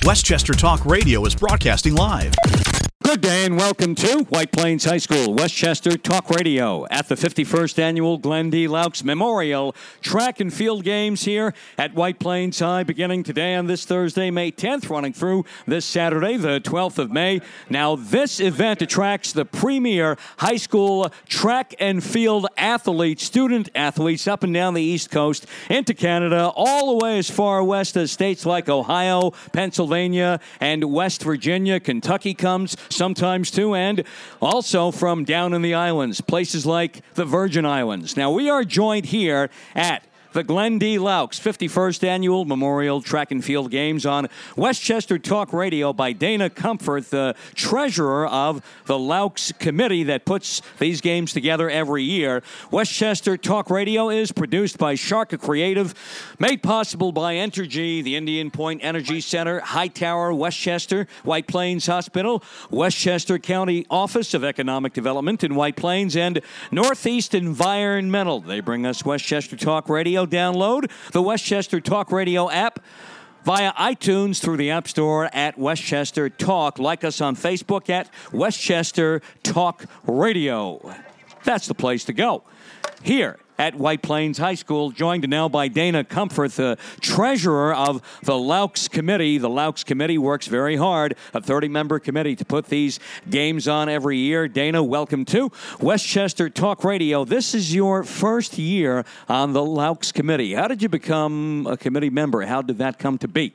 Westchester Talk Radio is broadcasting live. Good day and welcome to White Plains High School, Westchester Talk Radio at the 51st Annual Glenn D. Laux Memorial Track and Field Games here at White Plains High, beginning today on this Thursday, May 10th, running through this Saturday, the 12th of May. Now, this event attracts the premier high school track and field athletes, student athletes up and down the East Coast into Canada, all the way as far west as states like Ohio, Pennsylvania, and West Virginia. Kentucky comes sometimes too, and also from down in the islands, places like the Virgin Islands. Now, we are joined here at the Glenn D. Laux 51st Annual Memorial Track and Field Games on Westchester Talk Radio by Dana Comfort, the treasurer of the Laux Committee that puts these games together every year. Westchester Talk Radio is produced by Sharka Creative, made possible by Entergy, the Indian Point Energy Center, Hightower, Westchester, White Plains Hospital, Westchester County Office of Economic Development in White Plains, and Northeast Environmental. They bring us Westchester Talk Radio. Download the Westchester Talk Radio app via iTunes through the App Store at Westchester Talk. Like us on Facebook at Westchester Talk Radio. That's the place to go. Here at White Plains High School, joined now by Dana Comfort, the treasurer of the Laux Committee. The Laux Committee works very hard, a 30-member committee to put these games on every year. Dana, welcome to Westchester Talk Radio. This is your first year on the Laux Committee. How did you become a committee member? How did that come to be?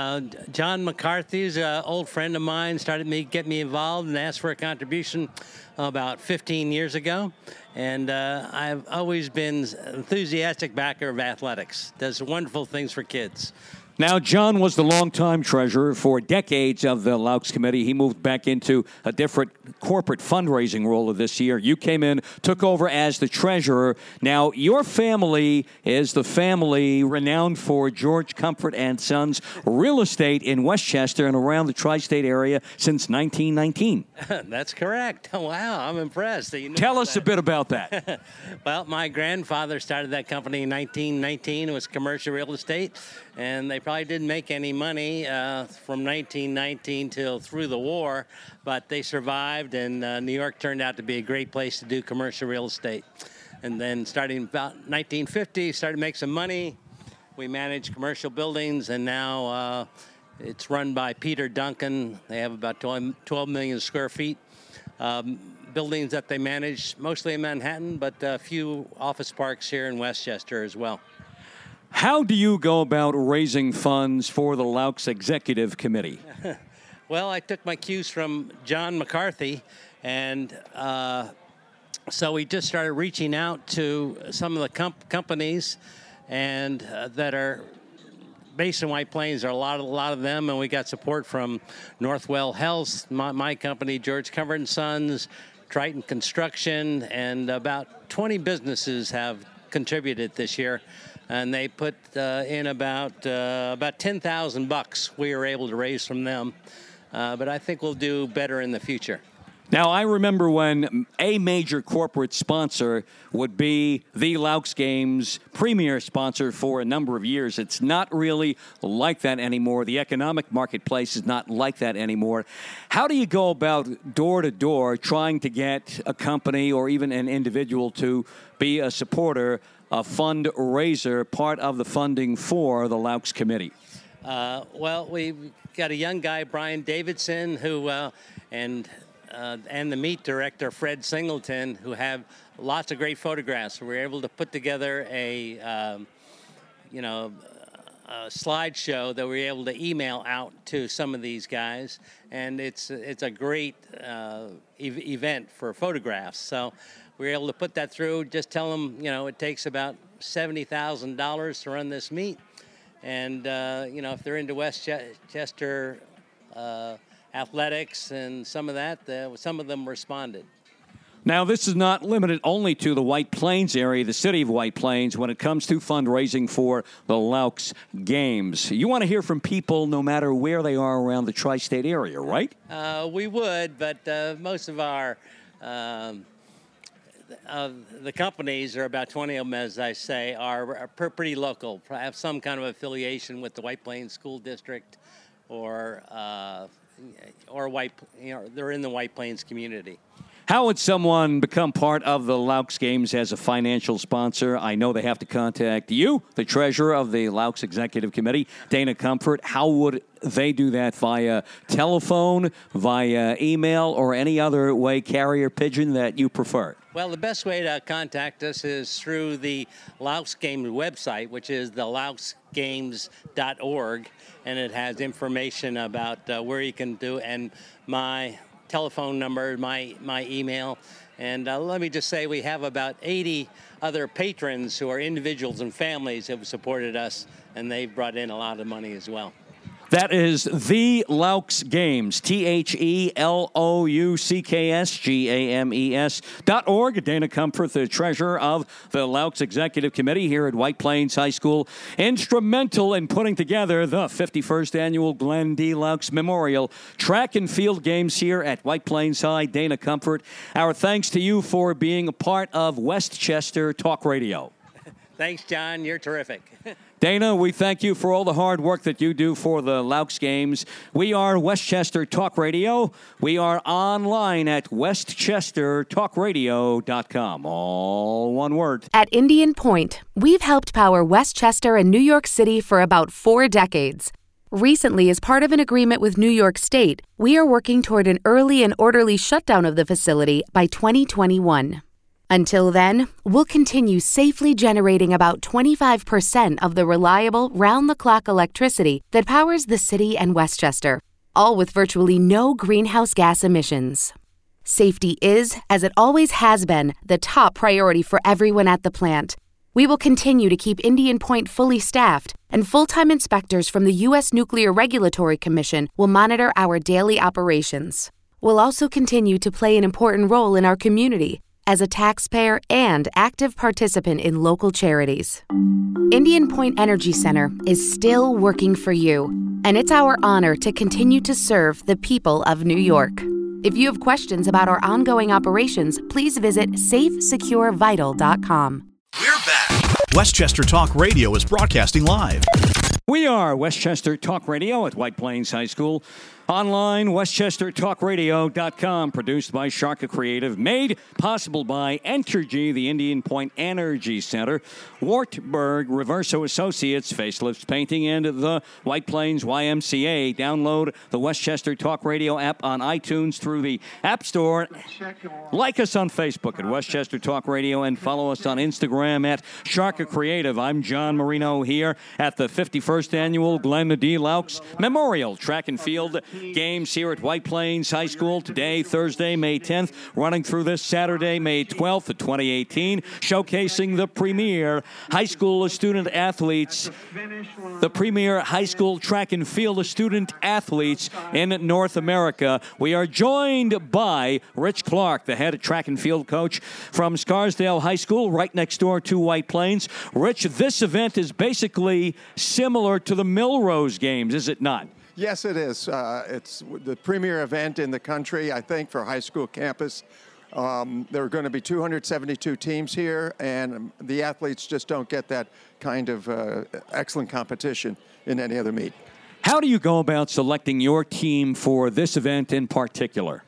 John McCarthy's an old friend of mine, get me involved and asked for a contribution about 15 years ago. And I've always been an enthusiastic backer of athletics. Does wonderful things for kids. Now, John was the longtime treasurer for decades of the Laux Committee. He moved back into a different corporate fundraising role this year. You came in, took over as the treasurer. Now, your family is the family renowned for George Comfort and Sons real estate in Westchester and around the tri-state area since 1919. That's correct. Wow, I'm impressed. Tell us a bit about that. Well, my grandfather started that company in 1919. It was commercial real estate, and they probably didn't make any money from 1919 till through the war, but they survived, and New York turned out to be a great place to do commercial real estate. And then starting about 1950, started to make some money. We managed commercial buildings, and now it's run by Peter Duncan. They have about 12 million square feet. Buildings that they manage, mostly in Manhattan, but a few office parks here in Westchester as well. How do you go about raising funds for the Laux Executive Committee? Well, I took my cues from John McCarthy, and so we just started reaching out to some of the companies and that are based in White Plains. There are a lot of them, and we got support from Northwell Health, my company, George Comfort and Sons, Triton Construction, and about 20 businesses have contributed this year. And they put in about $10,000 we were able to raise from them. But I think we'll do better in the future. Now, I remember when a major corporate sponsor would be the Laux Games premier sponsor for a number of years. It's not really like that anymore. The economic marketplace is not like that anymore. How do you go about door-to-door trying to get a company or even an individual to be a supporter, a fundraiser, part of the funding for the Laux Committee? Well, we've got a young guy, Brian Davidson, who and the meet director, Fred Singleton, who have lots of great photographs. We were able to put together a slideshow that we were able to email out to some of these guys, and it's a great event for photographs. So we were able to put that through. Just tell them, it takes about $70,000 to run this meet, and if they're into Westchester athletics and some of that, some of them responded. Now, this is not limited only to the White Plains area, the city of White Plains, when it comes to fundraising for the Laux Games. You want to hear from people no matter where they are around the tri-state area, right? We would, but most of our the companies, are about 20 of them, as I say, are pretty local, have some kind of affiliation with the White Plains School District, or White, they're in the White Plains community. How would someone become part of the Laux Games as a financial sponsor? I know they have to contact you, the treasurer of the Laux Executive Committee, Dana Comfort. How would they do that? Via telephone, via email, or any other way, carrier pigeon, that you prefer? Well, the best way to contact us is through the Laux Games website, which is the lauxgames.org, and it has information about where you can do, and my telephone number, my email. And let me just say, we have about 80 other patrons who are individuals and families who have supported us, and they've brought in a lot of money as well. That is the Laux Games, TheLouxGames.org. Dana Comfort, the treasurer of the Laux Executive Committee here at White Plains High School, instrumental in putting together the 51st Annual Glenn D. Laux Memorial Track and Field Games here at White Plains High. Dana Comfort, our thanks to you for being a part of Westchester Talk Radio. Thanks, John. You're terrific. Dana, we thank you for all the hard work that you do for the Laux Games. We are Westchester Talk Radio. We are online at westchestertalkradio.com. All one word. At Indian Point, we've helped power Westchester and New York City for about 4 decades. Recently, as part of an agreement with New York State, we are working toward an early and orderly shutdown of the facility by 2021. Until then, we'll continue safely generating about 25% of the reliable, round-the-clock electricity that powers the city and Westchester, all with virtually no greenhouse gas emissions. Safety is, as it always has been, the top priority for everyone at the plant. We will continue to keep Indian Point fully staffed, and full-time inspectors from the U.S. Nuclear Regulatory Commission will monitor our daily operations. We'll also continue to play an important role in our community as a taxpayer and active participant in local charities. Indian Point Energy Center is still working for you, and it's our honor to continue to serve the people of New York. If you have questions about our ongoing operations, please visit safesecurevital.com. We're back. Westchester Talk Radio is broadcasting live. We are Westchester Talk Radio at White Plains High School. Online, westchestertalkradio.com, produced by Sharka Creative, made possible by Entergy, the Indian Point Energy Center, Wartburg, Reverso Associates, Facelifts Painting, and the White Plains YMCA. Download the Westchester Talk Radio app on iTunes through the App Store. Like us on Facebook at Westchester Talk Radio and follow us on Instagram at Sharka Creative. I'm John Marino here at the 51st Annual Glenn D. Laux Memorial Track and Field Games here at White Plains High School today, Thursday, May 10th, running through this Saturday, May 12th of 2018, showcasing the premier high school student athletes, the premier high school track and field student athletes in North America. We are joined by Rich Clark, the head track and field coach from Scarsdale High School, right next door to White Plains. Rich, this event is basically similar to the Milrose Games, is it not? Yes, it is. It's the premier event in the country, I think, for high school campus. There are going to be 272 teams here, and the athletes just don't get that kind of excellent competition in any other meet. How do you go about selecting your team for this event in particular?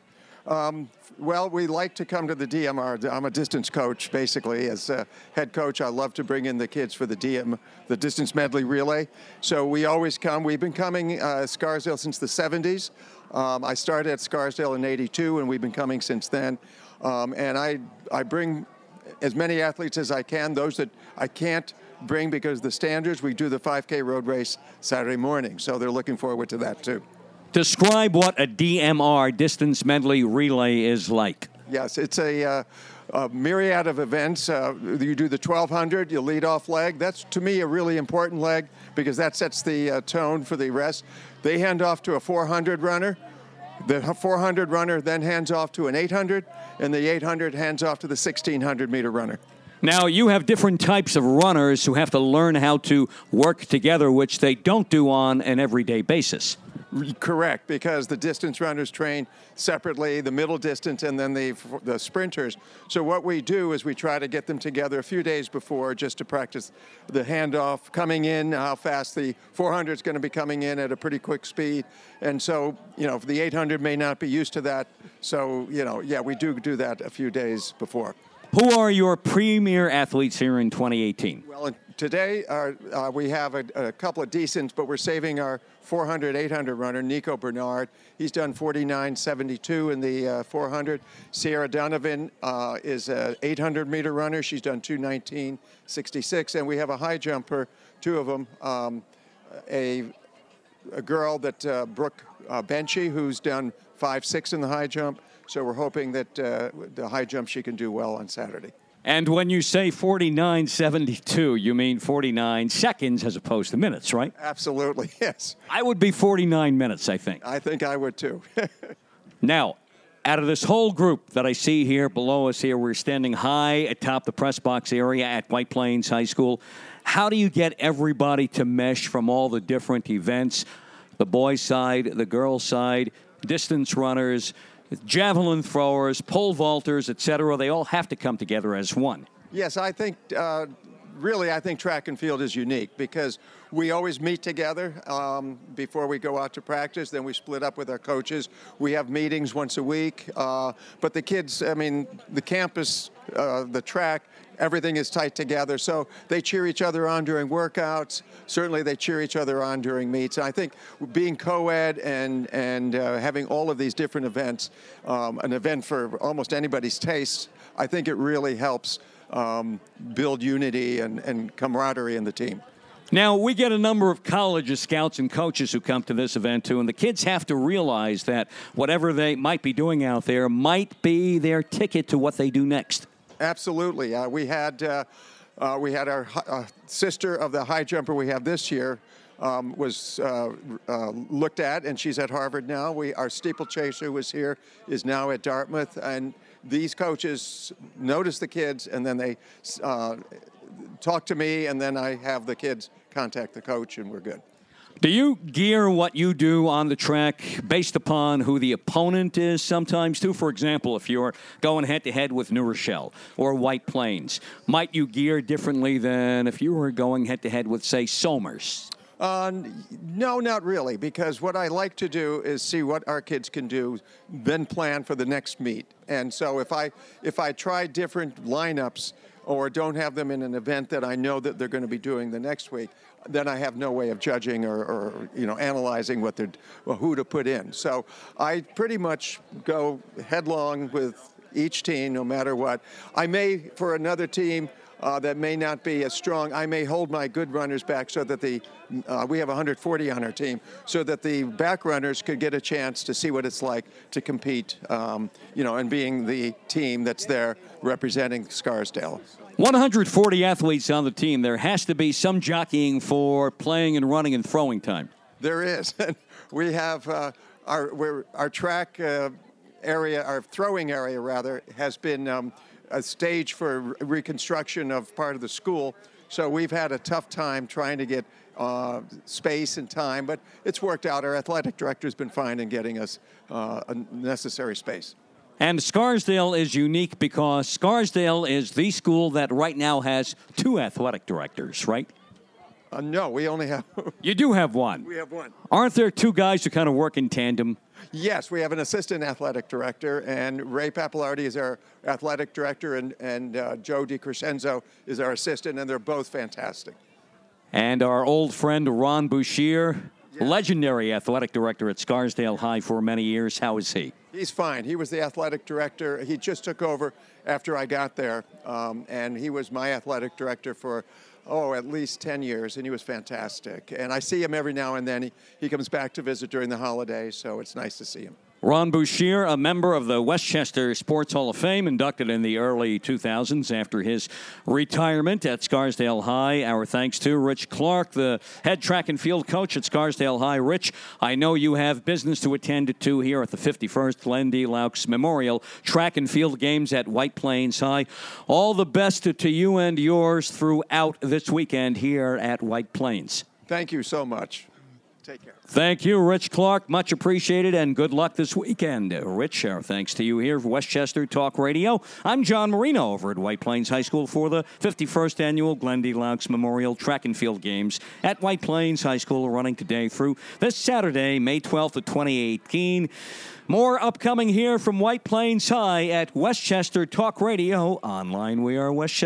Well, we like to come to the DMR. I'm a distance coach, basically. As a head coach, I love to bring in the kids for the distance medley relay. So we always come. We've been coming Scarsdale since the 70s. I started at Scarsdale in '82, and we've been coming since then. And I bring as many athletes as I can. Those that I can't bring because of the standards, we do the 5K road race Saturday morning. So they're looking forward to that, too. Describe what a DMR, distance medley relay, is like. Yes, it's a myriad of events. You do the 1200, you lead off leg. That's, to me, a really important leg because that sets the tone for the rest. They hand off to a 400 runner. The 400 runner then hands off to an 800, and the 800 hands off to the 1600-meter runner. Now, you have different types of runners who have to learn how to work together, which they don't do on an everyday basis. Correct, because the distance runners train separately, the middle distance, and then the sprinters. So what we do is we try to get them together a few days before just to practice the handoff, coming in, how fast the 400 is going to be coming in at a pretty quick speed. And so, the 800 may not be used to that. So, we do that a few days before. Who are your premier athletes here in 2018? Well, today we have a couple of decent, but we're saving our 400, 800 runner, Nico Bernard. He's done 49.72 in the 400. Sierra Donovan is an 800-meter runner. She's done 2:19.66. And we have a high jumper, two of them, a girl that Brooke Benchy, who's done 5.6 in the high jump. So we're hoping that the high jump she can do well on Saturday. And when you say 49.72, you mean 49 seconds as opposed to minutes, right? Absolutely, yes. I would be 49 minutes, I think. I think I would, too. Now, out of this whole group that I see here below us here, we're standing high atop the press box area at White Plains High School. How do you get everybody to mesh from all the different events, the boys' side, the girls' side, distance runners, javelin throwers, pole vaulters, etc.? They all have to come together as one. Yes, I think, I think track and field is unique because we always meet together before we go out to practice. Then we split up with our coaches. We have meetings once a week. But the kids, the campus, the track, everything is tight together. So they cheer each other on during workouts. Certainly they cheer each other on during meets. And I think being co-ed and having all of these different events, an event for almost anybody's taste, I think it really helps build unity and camaraderie in the team. Now, we get a number of colleges, scouts, and coaches who come to this event, too, and the kids have to realize that whatever they might be doing out there might be their ticket to what they do next. Absolutely. We had our sister of the high jumper we have this year was looked at, and she's at Harvard now. Our steeplechaser who was here is now at Dartmouth, and these coaches notice the kids, and then they talk to me, and then I have the kids contact the coach, and we're good. Do you gear what you do on the track based upon who the opponent is sometimes, too? For example, if you're going head-to-head with New Rochelle or White Plains, might you gear differently than if you were going head-to-head with, say, Somers? No, not really, because what I like to do is see what our kids can do, then plan for the next meet. And so if I try different lineups or don't have them in an event that I know that they're going to be doing the next week, then I have no way of judging or analyzing who to put in. So I pretty much go headlong with each team, no matter what. I may, for another team that may not be as strong, I may hold my good runners back so that we have 140 on our team, so that the back runners could get a chance to see what it's like to compete, and being the team that's there representing Scarsdale. 140 athletes on the team. There has to be some jockeying for playing and running and throwing time. There is. We have our track area, our throwing area rather, has been a stage for reconstruction of part of the school. So we've had a tough time trying to get space and time, but it's worked out. Our athletic director's been fine in getting us a necessary space. And Scarsdale is unique because Scarsdale is the school that right now has 2 athletic directors, right? No, we only have... You do have one. We have one. Aren't there 2 guys who kind of work in tandem? Yes, we have an assistant athletic director, and Ray Pappalardi is our athletic director, and Joe DiCrescenzo is our assistant, and they're both fantastic. And our old friend Ron Bouchier, legendary athletic director at Scarsdale High for many years. How is he? He's fine. He was the athletic director. He just took over after I got there, and he was my athletic director for, at least 10 years, and he was fantastic. And I see him every now and then. He comes back to visit during the holidays, so it's nice to see him. Ron Bouchier, a member of the Westchester Sports Hall of Fame, inducted in the early 2000s after his retirement at Scarsdale High. Our thanks to Rich Clark, the head track and field coach at Scarsdale High. Rich, I know you have business to attend to here at the 51st Glenn D. Laux Memorial Track and Field Games at White Plains High. All the best to you and yours throughout this weekend here at White Plains. Thank you so much. Take care. Thank you, Rich Clark. Much appreciated, and good luck this weekend. Rich, thanks to you here for Westchester Talk Radio. I'm John Marino over at White Plains High School for the 51st Annual Glenn D. Laux Memorial Track and Field Games at White Plains High School, running today through this Saturday, May 12th of 2018. More upcoming here from White Plains High at Westchester Talk Radio. Online, we are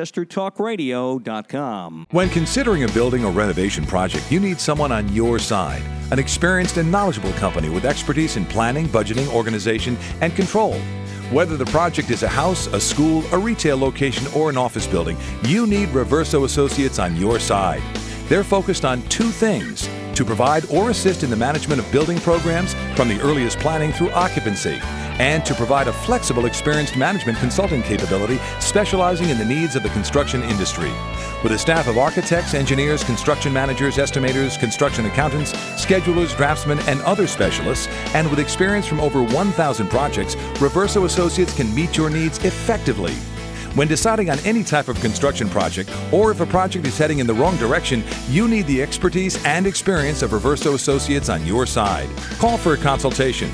westchestertalkradio.com. When considering a building or renovation project, you need someone on your side. An experienced and knowledgeable company with expertise in planning, budgeting, organization, and control. Whether the project is a house, a school, a retail location, or an office building, you need Reverso Associates on your side. They're focused on two things: to provide or assist in the management of building programs from the earliest planning through occupancy, and to provide a flexible, experienced management consulting capability specializing in the needs of the construction industry. With a staff of architects, engineers, construction managers, estimators, construction accountants, schedulers, draftsmen, and other specialists, and with experience from over 1,000 projects, Reverso Associates can meet your needs effectively. When deciding on any type of construction project, or if a project is heading in the wrong direction, you need the expertise and experience of Reverso Associates on your side. Call for a consultation,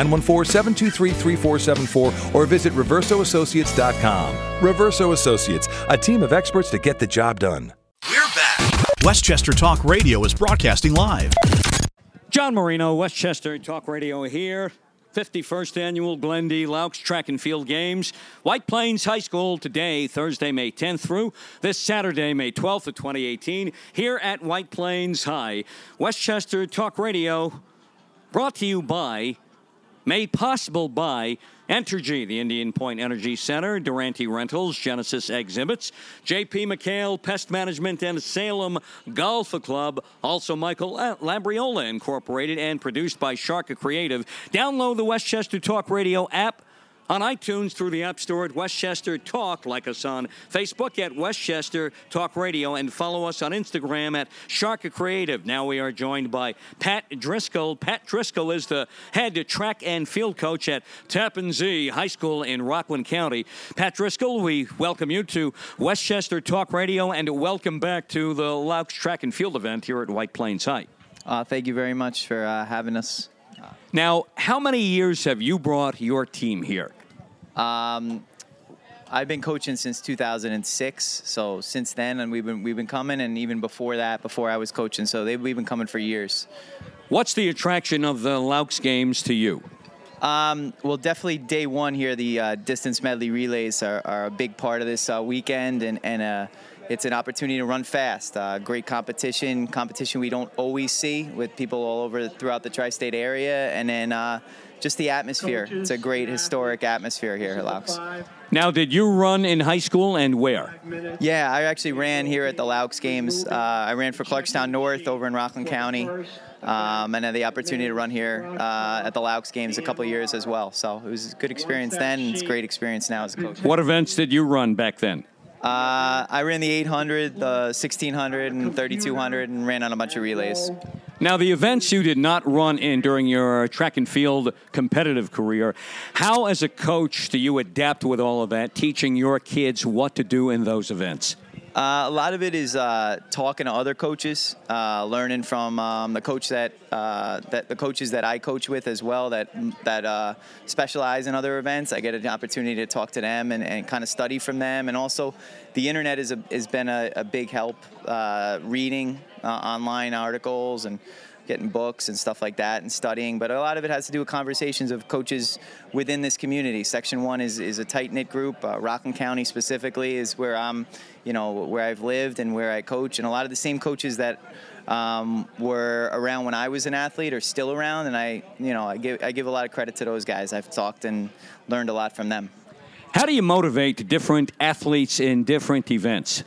914-723-3474, or visit reversoassociates.com. Reverso Associates, a team of experts to get the job done. We're back. Westchester Talk Radio is broadcasting live. John Marino, Westchester Talk Radio here. 51st Annual Glenn D. Laux Track and Field Games. White Plains High School today, Thursday, May 10th through this Saturday, May 12th of 2018, here at White Plains High. Westchester Talk Radio, brought to you by, made possible by, Entergy, the Indian Point Energy Center, Durante Rentals, Genesis Exhibits, J.P. McHale Pest Management, and Salem Golf Club. Also, Michael Labriola Incorporated, and produced by Sharka Creative. Download the Westchester Talk Radio app on iTunes through the App Store at Westchester Talk. Like us on Facebook at Westchester Talk Radio, and follow us on Instagram at Sharka Creative. Now we are joined by Pat Driscoll. Pat Driscoll is the head track and field coach at Tappan Zee High School in Rockland County. Pat Driscoll, we welcome you to Westchester Talk Radio, and welcome back to the Laux Track and Field event here at White Plains High. Thank you very much for having us. Now, how many years have you brought your team here? I've been coaching since 2006, so since then, and we've been coming, and even before that, before I was coaching, so we've been coming for years. What's the attraction of the Laux games to you? Well, definitely day one here, the distance medley relays are a big part of this weekend, and it's an opportunity to run fast. Great competition we don't always see with people all over throughout the tri-state area, and then just the atmosphere. It's a great historic atmosphere here at Laux. Now, did you run in high school, and where? Yeah, I actually ran here at the Laux games. I ran for Clarkstown North over in Rockland County, and had the opportunity to run here at the Laux games a couple of years as well. So it was a good experience then, and it's a great experience now as a coach. What events did you run back then? I ran the 800, the 1600, and 3200, and ran on a bunch of relays. Now, the events you did not run in during your track and field competitive career, how as a coach do you adapt with all of that, teaching your kids what to do in those events? A lot of it is talking to other coaches, learning from the coaches that I coach with as well that specialize in other events. I get an opportunity to talk to them and kind of study from them. And also, the internet has been a big help, reading online articles and getting books and stuff like that and studying. But a lot of it has to do with conversations of coaches within this community. Section 1 is a tight-knit group. Rockland County specifically is where where I've lived and where I coach. And a lot of the same coaches that were around when I was an athlete are still around. And I give a lot of credit to those guys. I've talked and learned a lot from them. How do you motivate different athletes in different events?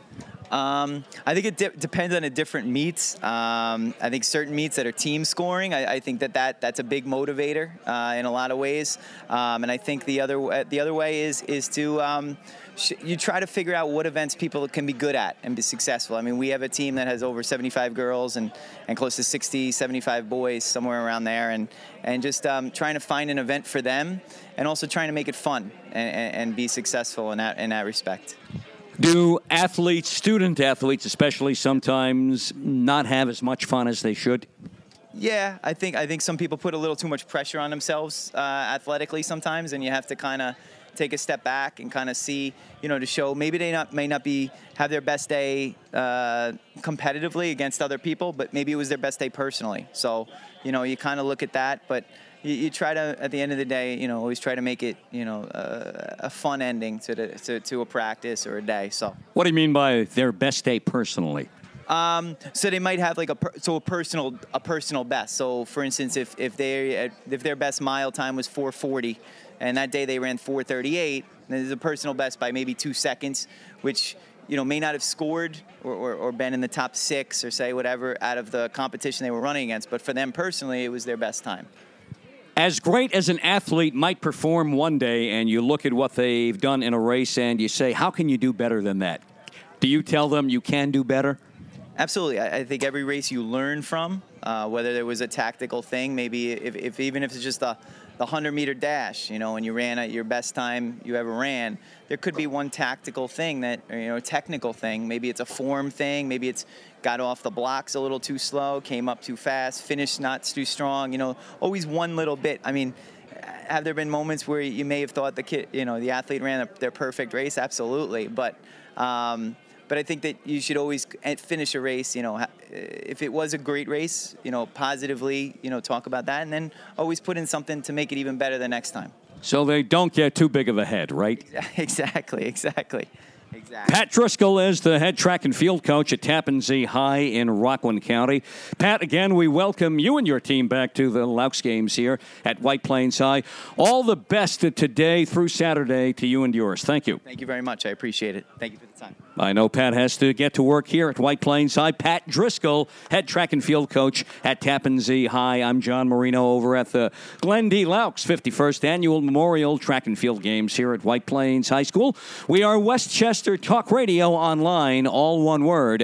I think it depends on the different meets. I think certain meets that are team scoring, I think that's a big motivator in a lot of ways. And I think the other way is to you try to figure out what events people can be good at and be successful. I mean, we have a team that has over 75 girls and close to 60, 75 boys, somewhere around there, and just trying to find an event for them, and also trying to make it fun and be successful in that respect. Do student athletes especially, sometimes not have as much fun as they should? Yeah, I think some people put a little too much pressure on themselves athletically sometimes, and you have to kind of take a step back and kind of see, to show maybe they may not have their best day competitively against other people, but maybe it was their best day personally. So, you kind of look at that, but you try to, at the end of the day, always try to make it, a fun ending to a practice or a day. So, what do you mean by their best day personally? So they might have like a personal best. So for instance, if their best mile time was 4:40, and that day they ran 4:38, there's a personal best by maybe 2 seconds, which may not have scored or been in the top 6 or say whatever out of the competition they were running against. But for them personally, it was their best time. As great as an athlete might perform one day, and you look at what they've done in a race, and you say, "How can you do better than that?" Do you tell them you can do better? Absolutely. I think every race you learn from, whether there was a tactical thing, maybe even if it's just the 100-meter dash, and you ran at your best time you ever ran, there could be one tactical thing a technical thing. Maybe it's a form thing. Maybe it's got off the blocks a little too slow, came up too fast, finished not too strong. Always one little bit. I mean, have there been moments where you may have thought the athlete ran their perfect race? Absolutely. But I think that you should always finish a race, if it was a great race, positively, talk about that, and then always put in something to make it even better the next time. So they don't get too big of a head, right? Exactly. Pat Driscoll is the head track and field coach at Tappan Zee High in Rockland County. Pat, again, we welcome you and your team back to the Laux games here at White Plains High. All the best today through Saturday to you and yours. Thank you. Thank you very much. I appreciate it. Thank you for the time. I know Pat has to get to work here at White Plains High. Pat Driscoll, head track and field coach at Tappan Zee High. I'm John Marino over at the Glenn D. Laux 51st Annual Memorial Track and Field Games here at White Plains High School. We are Westchester Talk Radio online, all one word,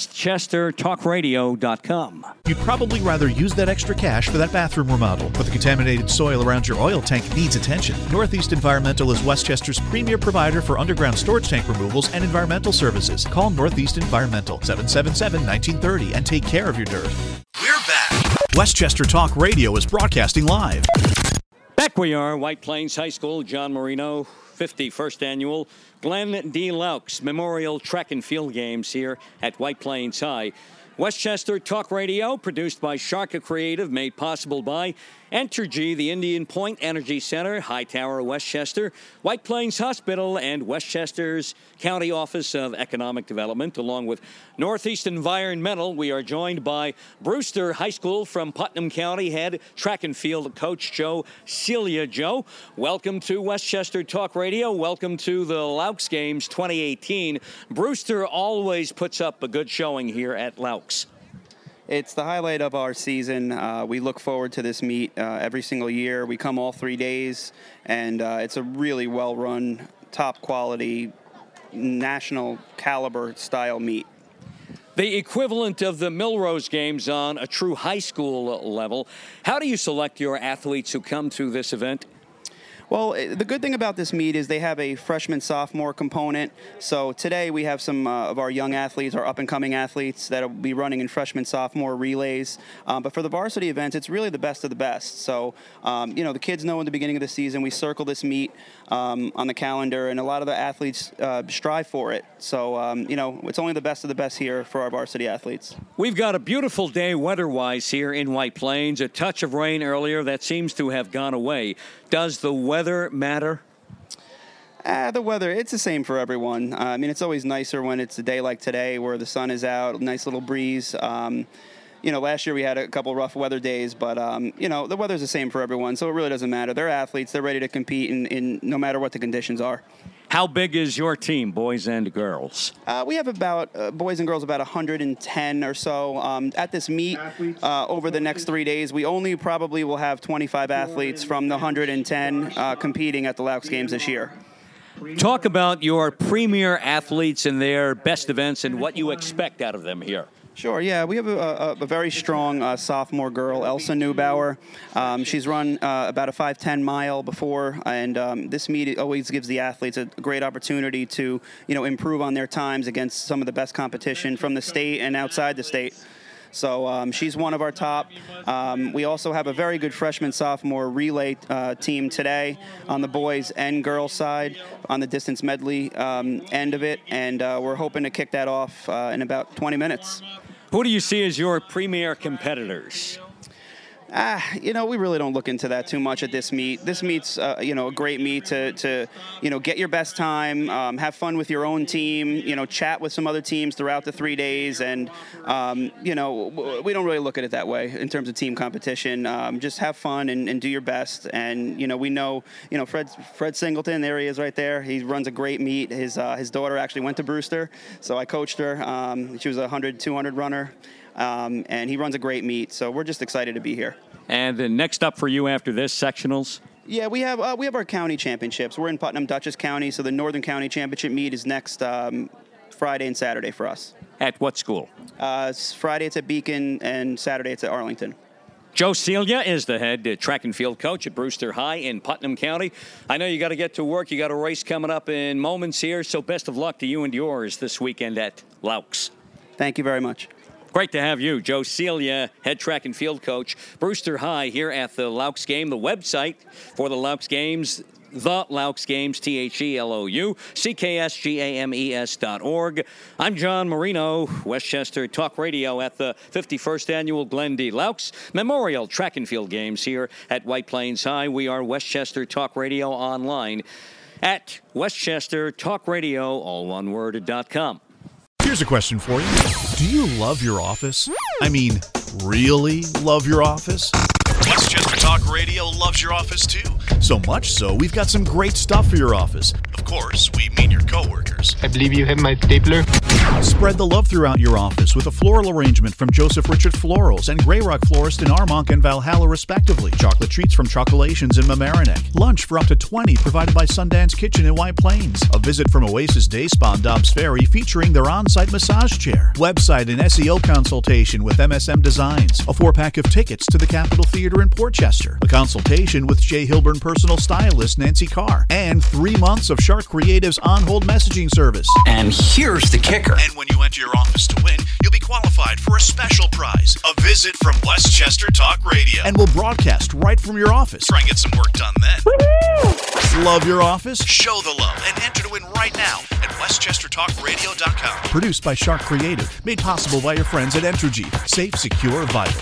westchestertalkradio.com. You'd probably rather use that extra cash for that bathroom remodel, but the contaminated soil around your oil tank needs attention. Northeast Environmental is Westchester's premier provider for underground storage tank removals and environmental services. Call Northeast Environmental, 777-1930, and take care of your dirt. We're back. Westchester Talk Radio is broadcasting live. Back we are, White Plains High School, John Marino, 51st Annual Glenn D. Laux Memorial Track and Field Games here at White Plains High. Westchester Talk Radio, produced by Sharka Creative, made possible by Entergy, the Indian Point Energy Center, Hightower, Westchester, White Plains Hospital, and Westchester's County Office of Economic Development, along with Northeast Environmental. We are joined by Brewster High School from Putnam County head track and field coach Joe Celia. Joe, welcome to Westchester Talk Radio. Welcome to the Laux Games 2018. Brewster always puts up a good showing here at Laux. It's the highlight of our season. We look forward to this meet every single year. We come all 3 days, and it's a really well-run, top-quality, national caliber style meet. The equivalent of the Millrose Games on a true high school level. How do you select your athletes who come to this event? Well, the good thing about this meet is they have a freshman-sophomore component. So today we have some of our young athletes, our up-and-coming athletes, that will be running in freshman-sophomore relays. But for the varsity events, it's really the best of the best. So, the kids know in the beginning of the season we circle this meet on the calendar, and a lot of the athletes strive for it. So, it's only the best of the best here for our varsity athletes. We've got a beautiful day weather-wise here in White Plains. A touch of rain earlier that seems to have gone away. Does the weather matter? The weather, it's the same for everyone. It's always nicer when it's a day like today where the sun is out, nice little breeze. Last year we had a couple rough weather days, but, the weather's the same for everyone, so it really doesn't matter. They're athletes. They're ready to compete in no matter what the conditions are. How big is your team, boys and girls? We have about, boys and girls, about 110 or so. At this meet, over the next 3 days, we only probably will have 25 athletes from the 110 competing at the Laux Games this year. Talk about your premier athletes and their best events and what you expect out of them here. Sure, yeah. We have a very strong sophomore girl, Elsa Neubauer. She's run about a 5:10 mile before, and this meet always gives the athletes a great opportunity to, improve on their times against some of the best competition from the state and outside the state. So she's one of our top. We also have a very good freshman-sophomore relay team today on the boys and girls side on the distance medley end of it, and we're hoping to kick that off in about 20 minutes. Who do you see as your premier competitors? We really don't look into that too much at this meet. This meet's, a great meet to get your best time, have fun with your own team, chat with some other teams throughout the 3 days. And, we don't really look at it that way in terms of team competition. Just have fun and do your best. And, we know, Fred Singleton, there he is right there. He runs a great meet. His daughter actually went to Brewster, so I coached her. She was a 100, 200 runner. And he runs a great meet, so we're just excited to be here. And then next up for you after this, sectionals? Yeah, we have our county championships. We're in Putnam Dutchess County, so the Northern County Championship meet is next Friday and Saturday for us. At what school? Friday it's at Beacon, and Saturday it's at Arlington. Joe Celia is the head track and field coach at Brewster High in Putnam County. I know you got to get to work. You got a race coming up in moments here, so best of luck to you and yours this weekend at Loucks. Thank you very much. Great to have you, Joe Celia, head track and field coach, Brewster High here at the Loucks game. The website for the Loucks games, the Loucks games, THELOU, CKSGAMES.org. I'm John Marino, Westchester Talk Radio at the 51st Annual Glenn D. Loucks Memorial Track and Field Games here at White Plains High. We are Westchester Talk Radio online at WestchesterTalkRadio, all one word.com. Here's a question for you. Do you love your office? I mean, really love your office? Westchester Talk Radio loves your office too. So much so, we've got some great stuff for your office. Of course, we mean your coworkers. I believe you have my stapler. Spread the love throughout your office with a floral arrangement from Joseph Richard Florals and Grey Rock Florist in Armonk and Valhalla, respectively. Chocolate treats from Chocolations in Mamaroneck. Lunch for up to 20 provided by Sundance Kitchen in White Plains. A visit from Oasis Day Spa on Dobbs Ferry featuring their on-site massage chair. Website and SEO consultation with MSM Designs. A 4-pack of tickets to the Capitol Theater in Portchester. A consultation with Jay Hilburn personal stylist Nancy Carr. And 3 months of Shark Creative's on-hold messaging service. And here's the kicker. And when you enter your office to win, you'll be qualified for a special prize, a visit from Westchester Talk Radio. And we'll broadcast right from your office. Try and get some work done then. Woo-hoo! Love your office? Show the love and enter to win right now at WestchesterTalkRadio.com. Produced by Shark Creative. Made possible by your friends at Entergy. Safe, secure, vital.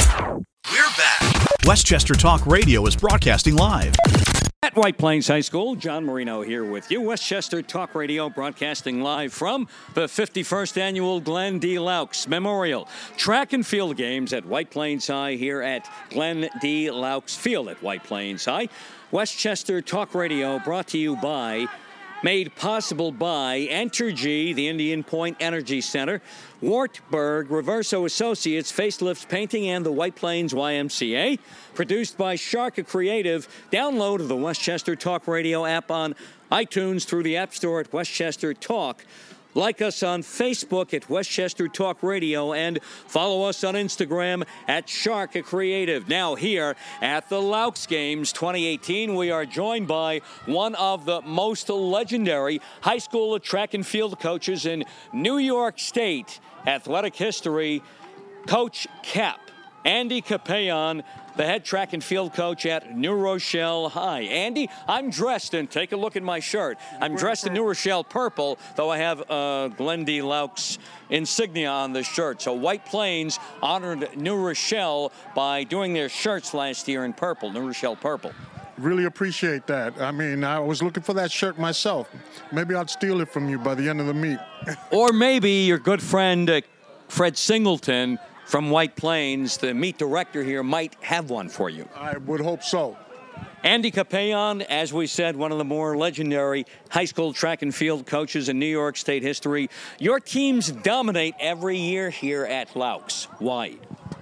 We're back. Westchester Talk Radio is broadcasting live. At White Plains High School, John Marino here with you. Westchester Talk Radio broadcasting live from the 51st Annual Glenn D. Loucks Memorial Track and Field Games at White Plains High here at Glenn D. Loucks Field at White Plains High. Westchester Talk Radio brought to you by, made possible by Entergy, the Indian Point Energy Center, Wartburg, Reverso Associates, Facelifts Painting, and the White Plains YMCA. Produced by Shark Creative. Download the Westchester Talk Radio app on iTunes through the App Store at Westchester Talk. Like us on Facebook at Westchester Talk Radio and follow us on Instagram at Shark Creative. Now here at the Loucks Games 2018, we are joined by one of the most legendary high school track and field coaches in New York State athletic history, Coach Cap. Andy Capayon, the head track and field coach at New Rochelle High. Andy, I'm dressed, and take a look at my shirt. I'm dressed in New Rochelle purple, though I have Glenn D. Loucks insignia on the shirt. So White Plains honored New Rochelle by doing their shirts last year in purple, New Rochelle purple. Really appreciate that. I mean, I was looking for that shirt myself. Maybe I'll steal it from you by the end of the meet. Or maybe your good friend Fred Singleton from White Plains, the meet director here, might have one for you. I would hope so. Andy Capayon, as we said, one of the more legendary high school track and field coaches in New York State history. Your teams dominate every year here at Loucks. Why?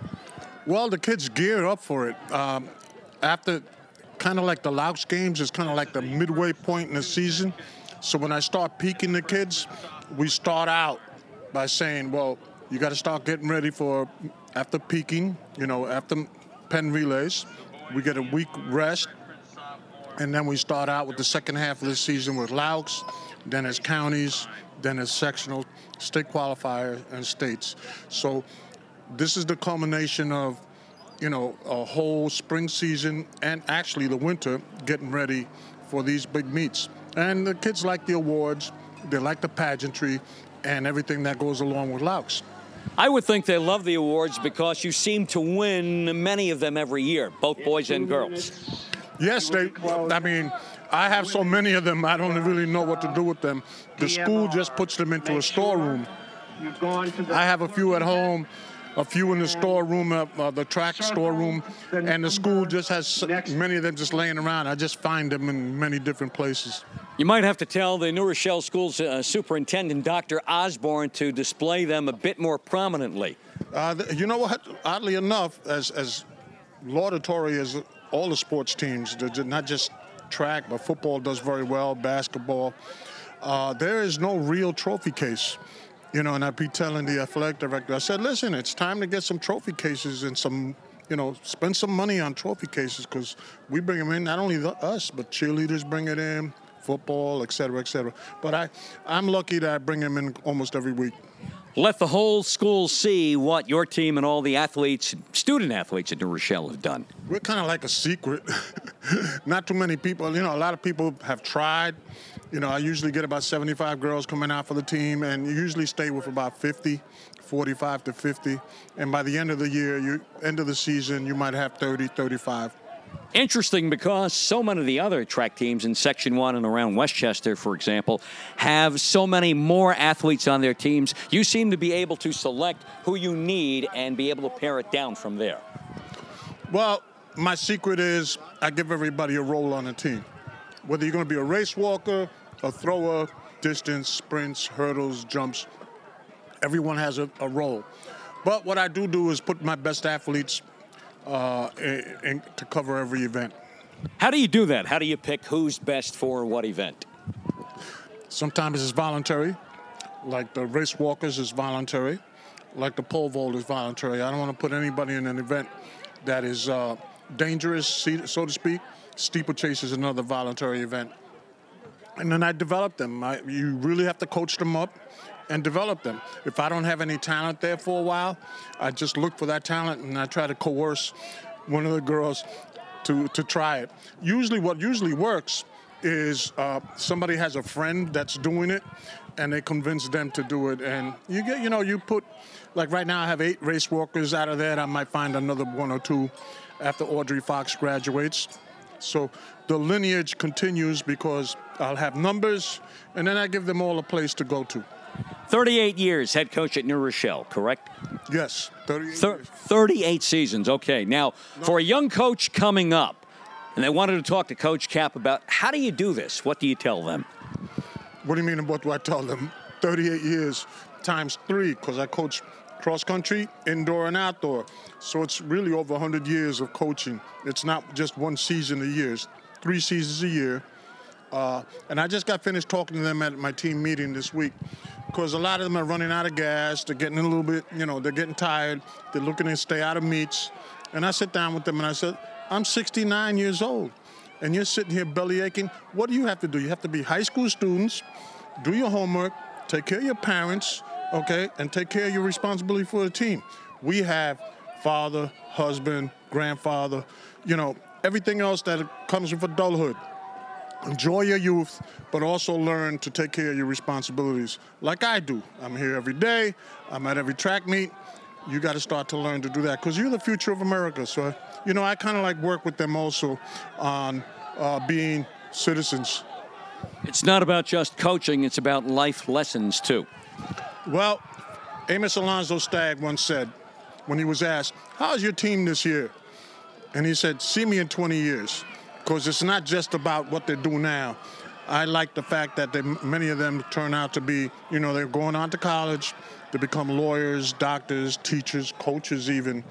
Well, the kids gear up for it. After kind of like the Loucks games is kind of like the midway point in the season. So when I start peaking the kids, we start out by saying, well, you got to start getting ready for after peaking, after Penn relays. We get a week rest, and then we start out with the second half of the season with Loucks, then as counties, then as sectional, state qualifiers, and states. So this is the culmination of, a whole spring season and actually the winter getting ready for these big meets. And the kids like the awards, they like the pageantry, and everything that goes along with Laux. I would think they love the awards because you seem to win many of them every year, both boys and girls. Yes, I have so many of them, I don't really know what to do with them. The school just puts them into a storeroom. I have a few at home, a few in the storeroom, the track storeroom, and the school just has many of them just laying around. I just find them in many different places. You might have to tell the New Rochelle School's superintendent, Dr. Osborne, to display them a bit more prominently. You know what? Oddly enough, as laudatory as all the sports teams, not just track, but football does very well, basketball, there is no real trophy case. And I'd be telling the athletic director, I said, listen, it's time to get some trophy cases and some, spend some money on trophy cases, because we bring them in, not only us, but cheerleaders bring it in, football, et cetera, et cetera. But I'm lucky that I bring them in almost every week. Let the whole school see what your team and all the athletes, student athletes at New Rochelle have done. We're kind of like a secret. Not too many people, a lot of people have tried. I usually get about 75 girls coming out for the team, and you usually stay with about 50, 45 to 50. And by the end of the year, end of the season, you might have 30, 35. Interesting, because so many of the other track teams in Section 1 and around Westchester, for example, have so many more athletes on their teams. You seem to be able to select who you need and be able to pare it down from there. Well, my secret is I give everybody a role on the team. Whether you're going to be a race walker, a thrower, distance, sprints, hurdles, jumps, everyone has a role. But what I do is put my best athletes to cover every event. How do you do that? How do you pick who's best for what event? Sometimes it's voluntary, like the race walkers is voluntary, like the pole vault is voluntary. I don't want to put anybody in an event that is dangerous, so to speak. Steeplechase is another voluntary event. And then I develop them. You really have to coach them up and develop them. If I don't have any talent there for a while, I just look for that talent and I try to coerce one of the girls to try it. What usually works is somebody has a friend that's doing it and they convince them to do it. And you put, like right now I have 8 race walkers. Out of that, I might find another 1 or 2 after Audrey Fox graduates. So the lineage continues because I'll have numbers, and then I give them all a place to go to. 38 years head coach at New Rochelle, correct? Yes, 38 years. 38 seasons, okay. Now, for a young coach coming up, and they wanted to talk to Coach Cap about how do you do this? What do you tell them? What do you mean, what do I tell them? 38 years times 3, because I coach cross-country, indoor and outdoor. So it's really over 100 years of coaching. It's not just one season a year. It's 3 seasons a year. And I just got finished talking to them at my team meeting this week, because a lot of them are running out of gas. They're getting a little bit, they're getting tired. They're looking to stay out of meets. And I sit down with them and I said, I'm 69 years old, and you're sitting here belly aching. What do you have to do? You have to be high school students, do your homework, take care of your parents, okay, and take care of your responsibility for the team. We have father, husband, grandfather, everything else that comes with adulthood. Enjoy your youth, but also learn to take care of your responsibilities like I do. I'm here every day. I'm at every track meet. You got to start to learn to do that, because you're the future of America. So, I kind of like work with them also on being citizens. It's not about just coaching. It's about life lessons, too. Well, Amos Alonzo Stagg once said, when he was asked, how's your team this year? And he said, see me in 20 years, because it's not just about what they do now. I like the fact that many of them turn out to be, they're going on to college, they become lawyers, doctors, teachers, coaches even,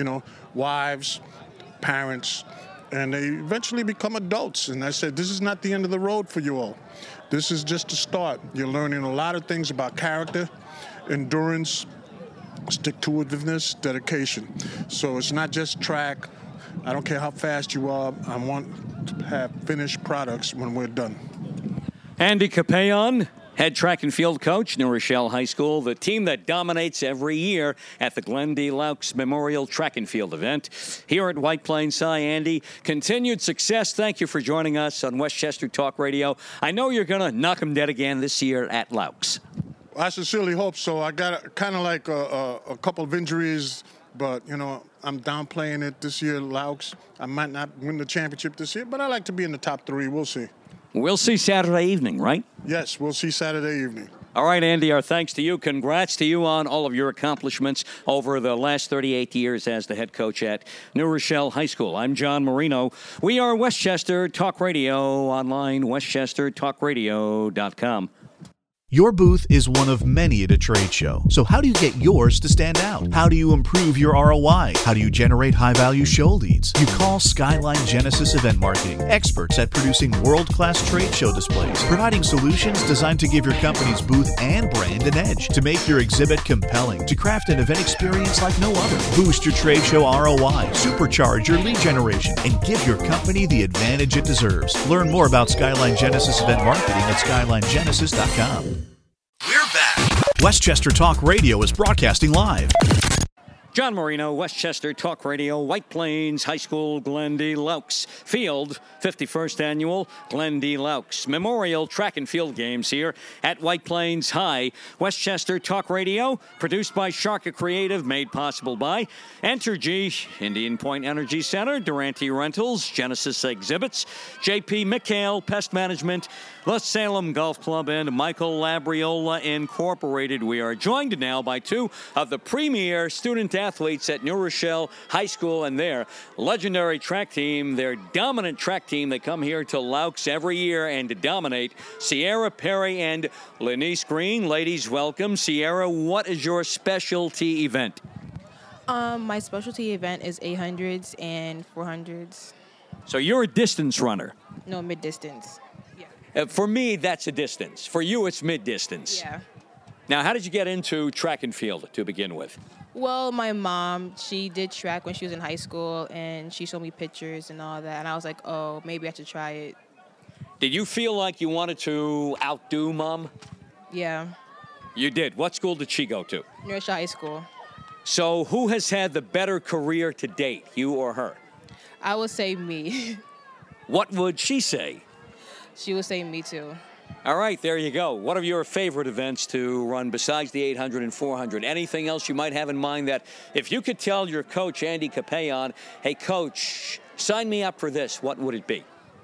wives, parents, and they eventually become adults. And I said, this is not the end of the road for you all. This is just a start. You're learning a lot of things about character, endurance, stick-to-itiveness, dedication. So it's not just track. I don't care how fast you are. I want to have finished products when we're done. Andy Capayon, Head track and field coach, New Rochelle High School, the team that dominates every year at the Glenn D. Laux Memorial Track and Field event. Here at White Plains High, Andy, continued success. Thank you for joining us on Westchester Talk Radio. I know you're going to knock them dead again this year at Laux. I sincerely hope so. I got kind of like a couple of injuries, but, you know, I'm downplaying it this year, Laux. I might not win the championship this year, but I like to be in the top 3. We'll see. We'll see Saturday evening, right? Yes, we'll see Saturday evening. All right, Andy, our thanks to you. Congrats to you on all of your accomplishments over the last 38 years as the head coach at New Rochelle High School. I'm John Marino. We are Westchester Talk Radio, online, westchestertalkradio.com. Your booth is one of many at a trade show. So how do you get yours to stand out? How do you improve your ROI? How do you generate high-value show leads? You call Skyline Genesis Event Marketing, experts at producing world-class trade show displays, providing solutions designed to give your company's booth and brand an edge, to make your exhibit compelling, to craft an event experience like no other. Boost your trade show ROI, supercharge your lead generation, and give your company the advantage it deserves. Learn more about Skyline Genesis Event Marketing at skylinegenesis.com. We're back. Westchester Talk Radio is broadcasting live. John Marino, Westchester Talk Radio, White Plains High School, Glenn D. Laux Field, 51st Annual Glenn D. Laux Memorial Track and Field Games here at White Plains High. Westchester Talk Radio, produced by Sharka Creative, made possible by Entergy, Indian Point Energy Center, Durante Rentals, Genesis Exhibits, J.P. McHale Pest Management, the Salem Golf Club, and Michael Labriola Incorporated. We are joined now by two of the premier student athletes at New Rochelle High School and their legendary track team, their dominant track team. They come here to Laux every year and to dominate. Sierra Perry and Lenice Green. Ladies, welcome. Sierra, what is your specialty event? My specialty event is 800s and 400s. So you're a distance runner? No, mid-distance. For me, that's a distance. For you, it's mid-distance. Yeah. Now, how did you get into track and field to begin with? Well, my mom, she did track when she was in high school, and she showed me pictures and all that, and I was like, oh, maybe I should try it. Did you feel like you wanted to outdo Mom? Yeah. You did. What school did she go to? New Rochelle High School. So who has had the better career to date, you or her? I would say me. What would she say? She would say me too. All right, there you go. What are your favorite events to run besides the 800 and 400? Anything else you might have in mind that if you could tell your coach, Andy Capayon, hey, coach, sign me up for this, what would it be?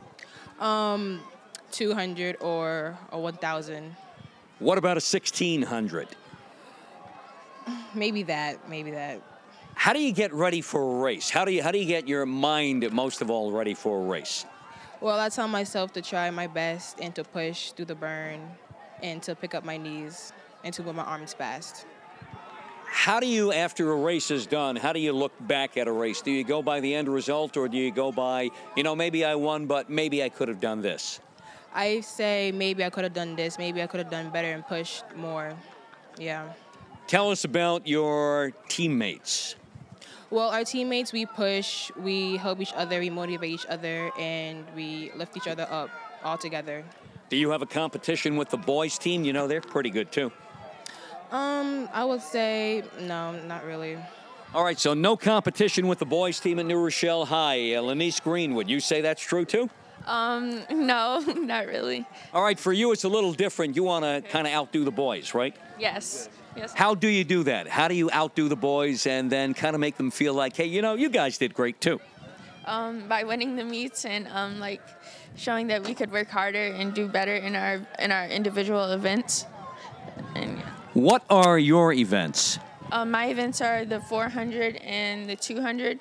200 or 1,000. What about a 1,600? Maybe that. How do you get ready for a race? How do you get your mind, most of all, ready for a race? Well, I tell myself to try my best and to push through the burn and to pick up my knees and to move my arms fast. How do you, after a race is done, how do you look back at a race? Do you go by the end result, or do you go by, maybe I won, but maybe I could have done this? I say maybe I could have done this, maybe I could have done better and pushed more. Yeah. Tell us about your teammates. Well, our teammates, we push, we help each other, we motivate each other, and we lift each other up all together. Do you have a competition with the boys' team? They're pretty good, too. I would say no, not really. All right, so no competition with the boys' team at New Rochelle High. Lenice Green, would you say that's true, too? No, not really. All right, for you, it's a little different. You want to kind of outdo the boys, right? Yes. How do you do that? How do you outdo the boys and then kind of make them feel like, hey, you guys did great too? By winning the meets and showing that we could work harder and do better in our individual events. And yeah. What are your events? My events are the 400 and the 200.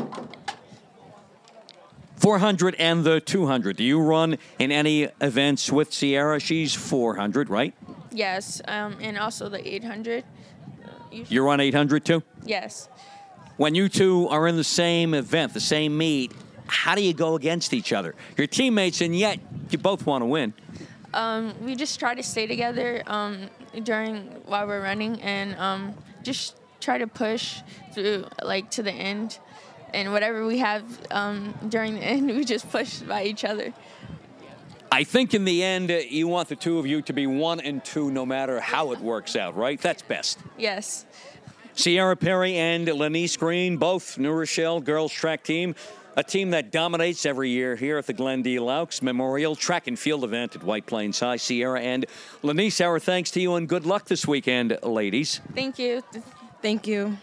400 and the 200. Do you run in any events with Sierra? She's 400, right? Yes, and also the 800. You run 800 too? Yes. When you two are in the same event, the same meet, how do you go against each other? You're teammates, and yet you both want to win. We just try to stay together while we're running, and just try to push through to the end. And whatever we have during the end, we just push by each other. I think in the end, you want the two of you to be 1 and 2 no matter how it works out, right? That's best. Yes. Sierra Perry and Lanice Green, both New Rochelle girls track team, a team that dominates every year here at the Glenn D. Laux Memorial Track and Field event at White Plains High. Sierra and Lanice, our thanks to you and good luck this weekend, ladies. Thank you. Thank you.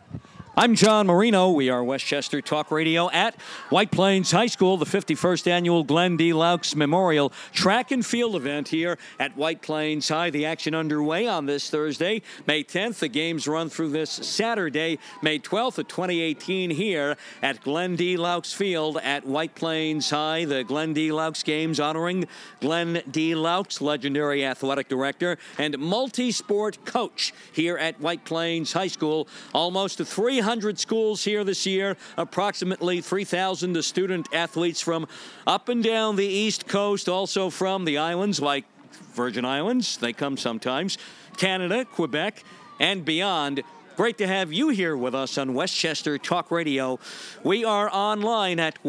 I'm John Marino. We are Westchester Talk Radio at White Plains High School, the 51st annual Glenn D. Laux Memorial Track and Field event here at White Plains High. The action underway on this Thursday, May 10th. The games run through this Saturday, May 12th of 2018 here at Glenn D. Laux Field at White Plains High. The Glenn D. Laux games honoring Glenn D. Laux, legendary athletic director and multi-sport coach here at White Plains High School. Almost 300 schools here this year, approximately 3,000 student athletes from up and down the East Coast, also from the islands like Virgin Islands, they come sometimes, Canada, Quebec, and beyond. Great to have you here with us on Westchester Talk Radio. We are online at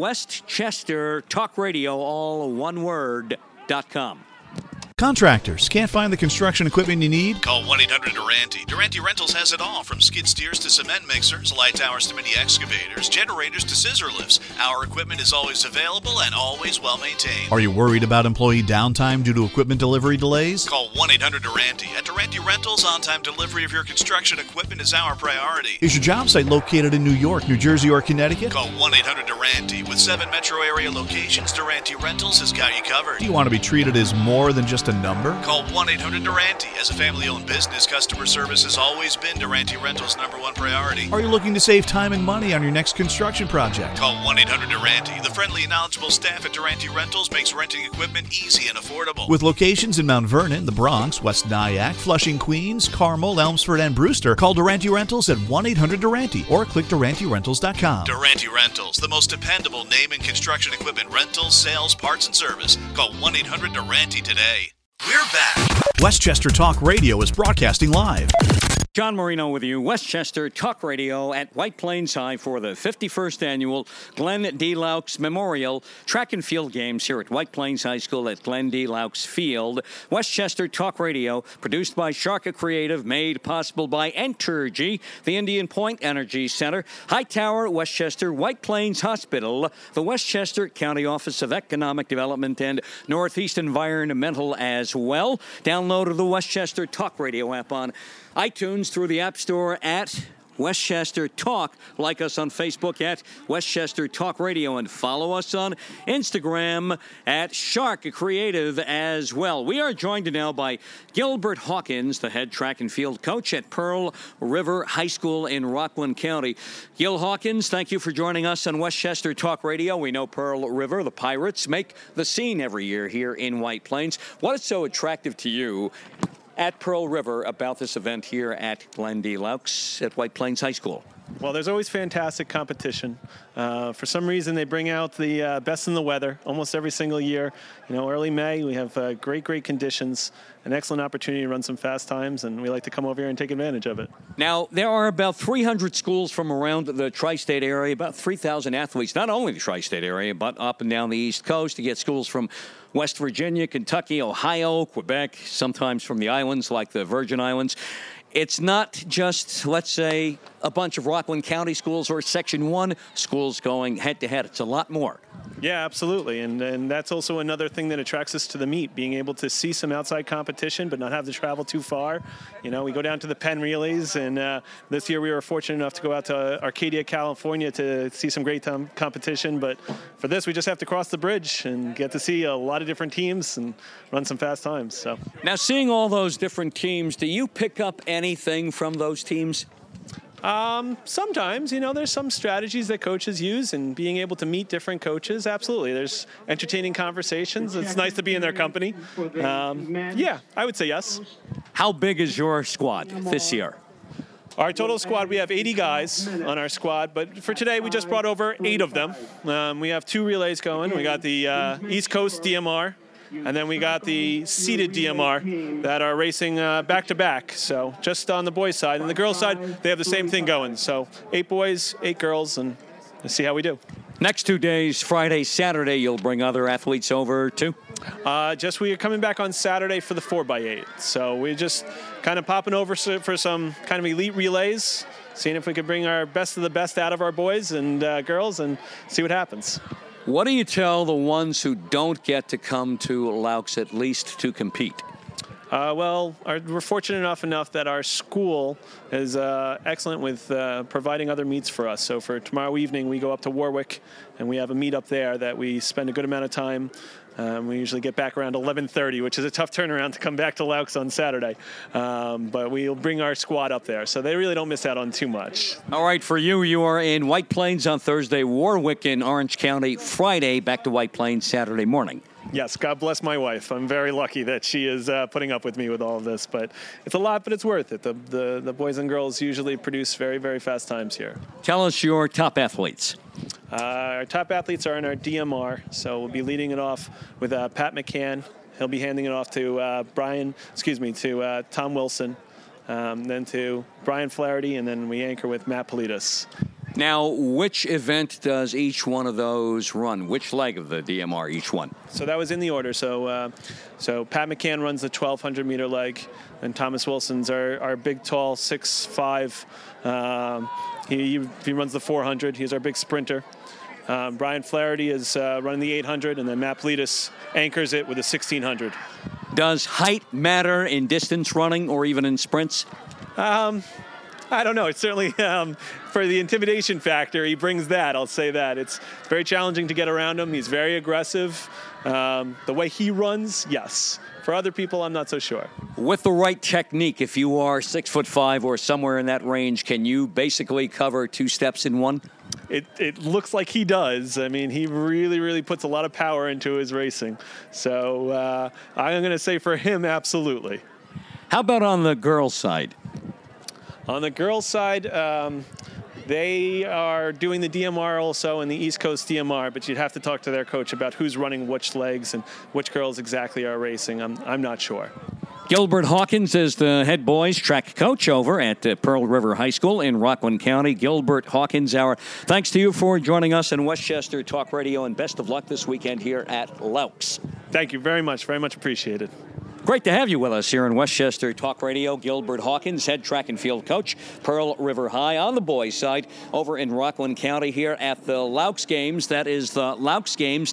westchestertalkradio, all one word.com. Contractors, can't find the construction equipment you need? Call 1-800-DURANTE. Durante Rentals has it all, from skid steers to cement mixers, light towers to mini excavators, generators to scissor lifts. Our equipment is always available and always well maintained. Are you worried about employee downtime due to equipment delivery delays? Call 1-800-DURANTE. At Durante Rentals, on-time delivery of your construction equipment is our priority. Is your job site located in New York, New Jersey, or Connecticut? Call 1-800-DURANTE. With 7 metro area locations, Durante Rentals has got you covered. Do you want to be treated as more than just a number? Call 1-800-DURANTE. As a family-owned business, customer service has always been Durante Rentals' #1 priority. Are you looking to save time and money on your next construction project? Call 1-800-DURANTE. The friendly and knowledgeable staff at Durante Rentals makes renting equipment easy and affordable. With locations in Mount Vernon, the Bronx, West Nyack, Flushing, Queens, Carmel, Elmsford, and Brewster, call Durante Rentals at 1-800-DURANTE or click DuranteRentals.com. Durante Rentals, the most dependable name in construction equipment rentals, sales, parts, and service. Call 1-800-DURANTE today. We're back. Westchester Talk Radio is broadcasting live. John Marino with you, Westchester Talk Radio at White Plains High for the 51st annual Glenn D. Laux Memorial Track and Field Games here at White Plains High School at Glenn D. Laux Field. Westchester Talk Radio, produced by Sharka Creative, made possible by Entergy, the Indian Point Energy Center, Hightower, Westchester, White Plains Hospital, the Westchester County Office of Economic Development, and Northeast Environmental as well. Download the Westchester Talk Radio app on iTunes, through the App Store at Westchester Talk. Like us on Facebook at Westchester Talk Radio, and follow us on Instagram at Shark Creative as well. We are joined now by Gilbert Hawkins, the head track and field coach at Pearl River High School in Rockland County. Gil Hawkins, thank you for joining us on Westchester Talk Radio. We know Pearl River, the Pirates, make the scene every year here in White Plains. What is so attractive to you at Pearl River about this event here at Glenn D. Laux at White Plains High School? Well, there's always fantastic competition. For some reason, they bring out the best in the weather almost every single year. You know, early May, we have great conditions, an excellent opportunity to run some fast times, and we like to come over here and take advantage of it. Now, there are about 300 schools from around the tri-state area, about 3,000 athletes, not only the tri-state area, but up and down the East Coast. You get schools from West Virginia, Kentucky, Ohio, Quebec, sometimes from the islands like the Virgin Islands. It's not just, let's say, a bunch of Rockland County schools or Section 1 schools going head-to-head. It's a lot more. Yeah, absolutely. And that's also another thing that attracts us to the meet, being able to see some outside competition but not have to travel too far. You know, we go down to the Penn Relays, and this year we were fortunate enough to go out to Arcadia, California to see some great competition. But for this, we just have to cross the bridge and get to see a lot of different teams and run some fast times. So now, seeing all those different teams, do you pick up anything from those teams? Sometimes, you know, there's some strategies that coaches use, and being able to meet different coaches, absolutely. There's entertaining conversations. It's nice to be in their company. Yeah, I would say yes. How big is your squad this year? Our total squad, we have 80 guys on our squad, but for today we just brought over 8 of them. We have 2 relays going. We got the East Coast DMR, and then we got the seated DMR that are racing back-to-back. So just on the boys' side. And the girls' side, they have the same thing going. So 8 boys, 8 girls, and let's see how we do. Next 2 days, Friday, Saturday, you'll bring other athletes over too? We are coming back on Saturday for the 4x8. So we're just kind of popping over for some kind of elite relays, seeing if we could bring our best of the best out of our boys and girls and see what happens. What do you tell the ones who don't get to come to Loucks at least to compete? We're fortunate enough that our school is excellent with providing other meets for us. So for tomorrow evening, we go up to Warwick, and we have a meet up there that we spend a good amount of time. We usually get back around 11:30, which is a tough turnaround to come back to Loucks on Saturday. But we'll bring our squad up there, so they really don't miss out on too much. All right, for you, you are in White Plains on Thursday, Warwick in Orange County Friday, back to White Plains Saturday morning. Yes, God bless my wife. I'm very lucky that she is putting up with me with all of this. But it's a lot, but it's worth it. The boys and girls usually produce very, very fast times here. Tell us your top athletes. Our top athletes are in our DMR. So we'll be leading it off with Pat McCann. He'll be handing it off to Tom Wilson, then to Brian Flaherty, and then we anchor with Matt Politis. Now, which event does each one of those run? Which leg of the DMR, each one? So that was in the order. So Pat McCann runs the 1,200-meter leg, and Thomas Wilson's our big, tall, 6'5". He runs the 400. He's our big sprinter. Brian Flaherty is running the 800, and then Matt Politis anchors it with the 1,600. Does height matter in distance running or even in sprints? I don't know. It's certainly for the intimidation factor, he brings that. I'll say that. It's very challenging to get around him. He's very aggressive. The way he runs, yes. For other people, I'm not so sure. With the right technique, if you are 6'5" or somewhere in that range, can you basically cover 2 steps in one? It looks like he does. I mean, he really, really puts a lot of power into his racing. So I'm going to say for him, absolutely. How about on the girls' side? On the girls' side, they are doing the DMR also in the East Coast DMR, but you'd have to talk to their coach about who's running which legs and which girls exactly are racing. I'm not sure. Gilbert Hawkins is the head boys track coach over at Pearl River High School in Rockland County. Gilbert Hawkins, thanks to you for joining us in Westchester Talk Radio, and best of luck this weekend here at Loucks. Thank you very much appreciated. Great to have you with us here in Westchester Talk Radio. Gilbert Hawkins, head track and field coach, Pearl River High on the boys' side over in Rockland County here at the Loucks Games. That is the Loucks Games,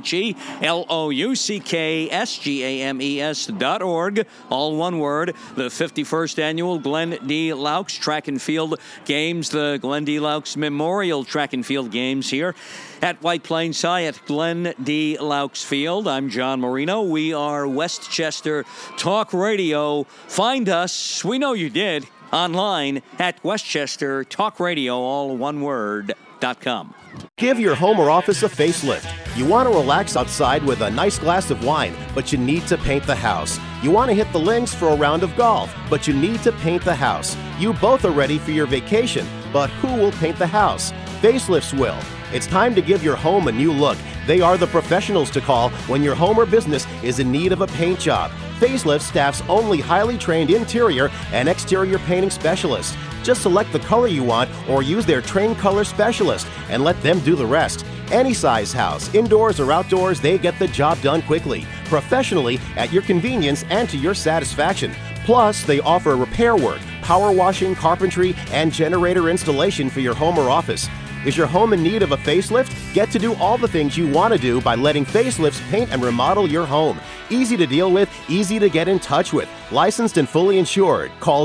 TheLoucksGames.org, all one word. The 51st annual Glenn D. Loucks Track and Field Games, the Glenn D. Loucks Memorial Track and Field Games here at White Plains High at Glenn D. Loucks Field. I'm John Marino. We are Westchester Talk Radio. Find us, we know you did, online at Westchester Talk Radio, all one word.com. Give your home or office a facelift. You want to relax outside with a nice glass of wine, but you need to paint the house. You want to hit the links for a round of golf, but you need to paint the house. You both are ready for your vacation, but who will paint the house? Facelifts will. It's time to give your home a new look. They are the professionals to call when your home or business is in need of a paint job. Facelift staff's only highly trained interior and exterior painting specialists. Just select the color you want or use their trained color specialist and let them do the rest. Any size house, indoors or outdoors, they get the job done quickly, professionally, at your convenience and to your satisfaction. Plus, they offer repair work, power washing, carpentry, and generator installation for your home or office. Is your home in need of a facelift? Get to do all the things you want to do by letting Facelifts paint and remodel your home. Easy to deal with, easy to get in touch with. Licensed and fully insured. Call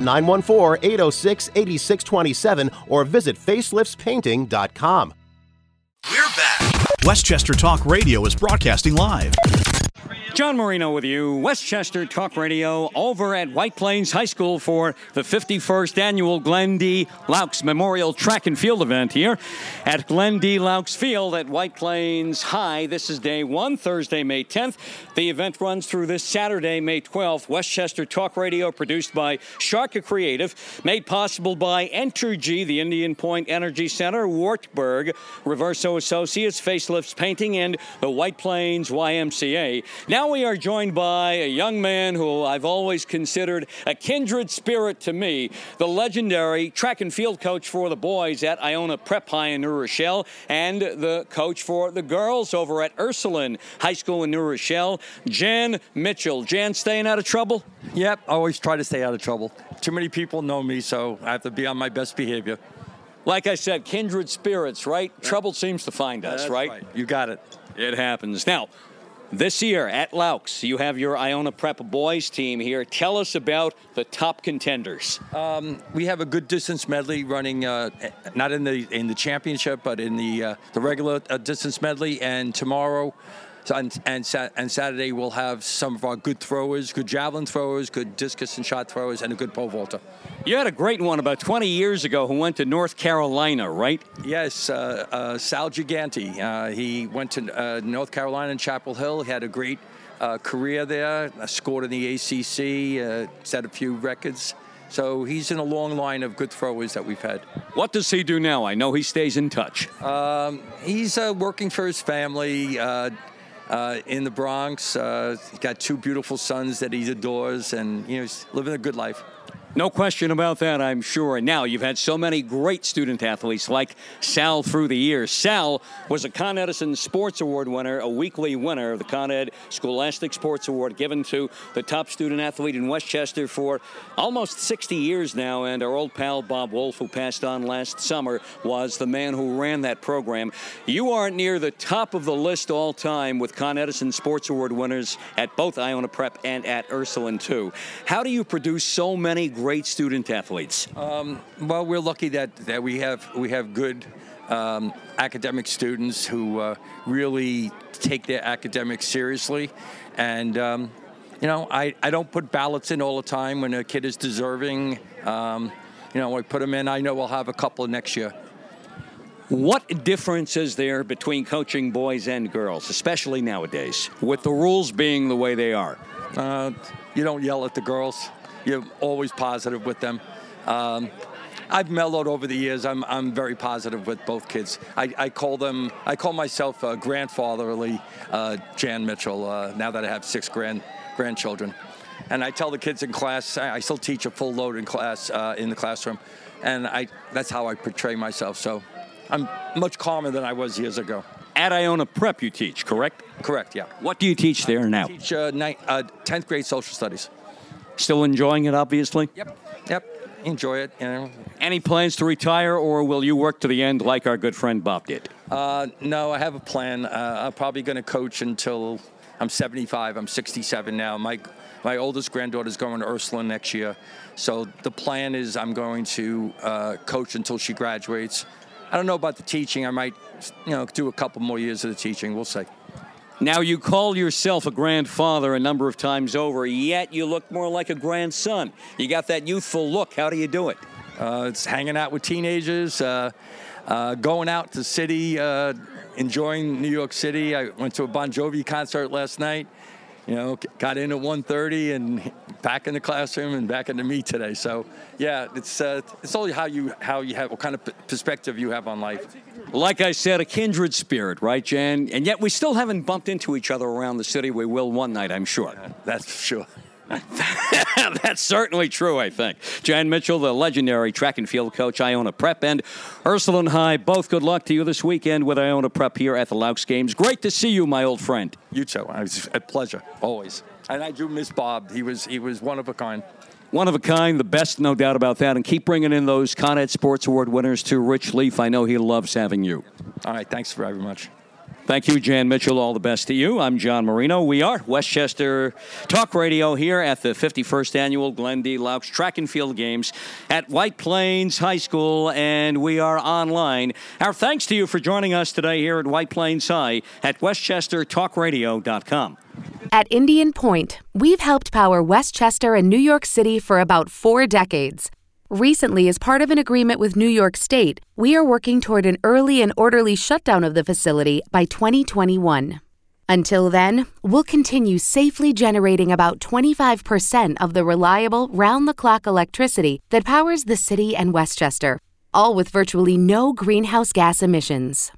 914-806-8627 or visit faceliftspainting.com. We're back. Westchester Talk Radio is broadcasting live. John Marino with you, Westchester Talk Radio, over at White Plains High School for the 51st annual Glenn D. Loucks Memorial Track and Field event here at Glenn D. Loucks Field at White Plains High. This is day 1, Thursday, May 10th. The event runs through this Saturday, May 12th. Westchester Talk Radio, produced by Sharka Creative, made possible by Entergy, the Indian Point Energy Center, Wartburg, Reverso Associates, Facelifts Painting, and the White Plains YMCA. Now now we are joined by a young man who I've always considered a kindred spirit to me, the legendary track and field coach for the boys at Iona Prep High in New Rochelle and the coach for the girls over at Ursuline High School in New Rochelle, Jan Mitchell. Jan, staying out of trouble? Yep, I always try to stay out of trouble. Too many people know me, so I have to be on my best behavior. Like I said, kindred spirits, right? Yep. Trouble seems to find us, That's right? You got it. It happens. Now, this year at Laux, you have your Iona Prep boys team here. Tell us about the top contenders. We have a good distance medley running, not in the championship, but in the regular distance medley. And tomorrow and Saturday we'll have some of our good throwers, good javelin throwers, good discus and shot throwers, and a good pole vaulter. You had a great one about 20 years ago who went to North Carolina, right? Yes, Sal Giganti. He went to North Carolina in Chapel Hill. He had a great career there, scored in the ACC, set a few records. So he's in a long line of good throwers that we've had. What does he do now? I know he stays in touch. He's working for his family in the Bronx. He's got two beautiful sons that he adores, and he's living a good life. No question about that, I'm sure. And now you've had so many great student athletes like Sal through the years. Sal was a Con Edison Sports Award winner, a weekly winner of the Con Ed Scholastic Sports Award given to the top student athlete in Westchester for almost 60 years now. And our old pal Bob Wolf, who passed on last summer, was the man who ran that program. You are near the top of the list all time with Con Edison Sports Award winners at both Iona Prep and at Ursuline too. How do you produce so many great student athletes? Well, we're lucky that we have good academic students who really take their academics seriously, and I don't put ballots in all the time when a kid is deserving. I put them in. I know we'll have a couple next year. What difference is there between coaching boys and girls, especially nowadays, with the rules being the way they are? You don't yell at the girls. You're always positive with them. I've mellowed over the years. I'm very positive with both kids. I call myself grandfatherly Jan Mitchell, now that I have 6 grandchildren. And I tell the kids in class, I still teach a full load in class, in the classroom, and that's how I portray myself. So I'm much calmer than I was years ago. At Iona Prep you teach, correct? Correct, yeah. What do you teach there now? I teach 10th grade social studies. Still enjoying it, obviously? Yep. Enjoy it. Any plans to retire, or will you work to the end like our good friend Bob did? No, I have a plan. I'm probably going to coach until I'm 75. I'm 67 now. My oldest granddaughter's going to Ursuline next year. So the plan is I'm going to coach until she graduates. I don't know about the teaching. I might, do a couple more years of the teaching. We'll see. Now, you call yourself a grandfather a number of times over, yet you look more like a grandson. You got that youthful look. How do you do it? It's hanging out with teenagers, going out to the city, enjoying New York City. I went to a Bon Jovi concert last night. Got in at 1:30 and back in the classroom and back into me today. So, yeah, it's only how you have, what kind of perspective you have on life. Like I said, a kindred spirit, right, Jan? And yet we still haven't bumped into each other around the city. We will one night, I'm sure. Yeah, that's for sure. That's certainly true, I think. Jan Mitchell, the legendary track and field coach, Iona Prep and Ursuline High. Both good luck to you this weekend with Iona Prep here at the Laux Games. Great to see you, my old friend. You too. It's a pleasure, always. And I do miss Bob. He was one of a kind. One of a kind, the best, no doubt about that. And keep bringing in those Con Ed Sports Award winners to Rich Leaf. I know he loves having you. All right, thanks very much. Thank you, Jan Mitchell. All the best to you. I'm John Marino. We are Westchester Talk Radio here at the 51st Annual Glenn D. Laux Track and Field Games at White Plains High School, and we are online. Our thanks to you for joining us today here at White Plains High at WestchesterTalkRadio.com. At Indian Point, we've helped power Westchester and New York City for about 4 decades. Recently, as part of an agreement with New York State, we are working toward an early and orderly shutdown of the facility by 2021. Until then, we'll continue safely generating about 25% of the reliable, round-the-clock electricity that powers the city and Westchester, all with virtually no greenhouse gas emissions.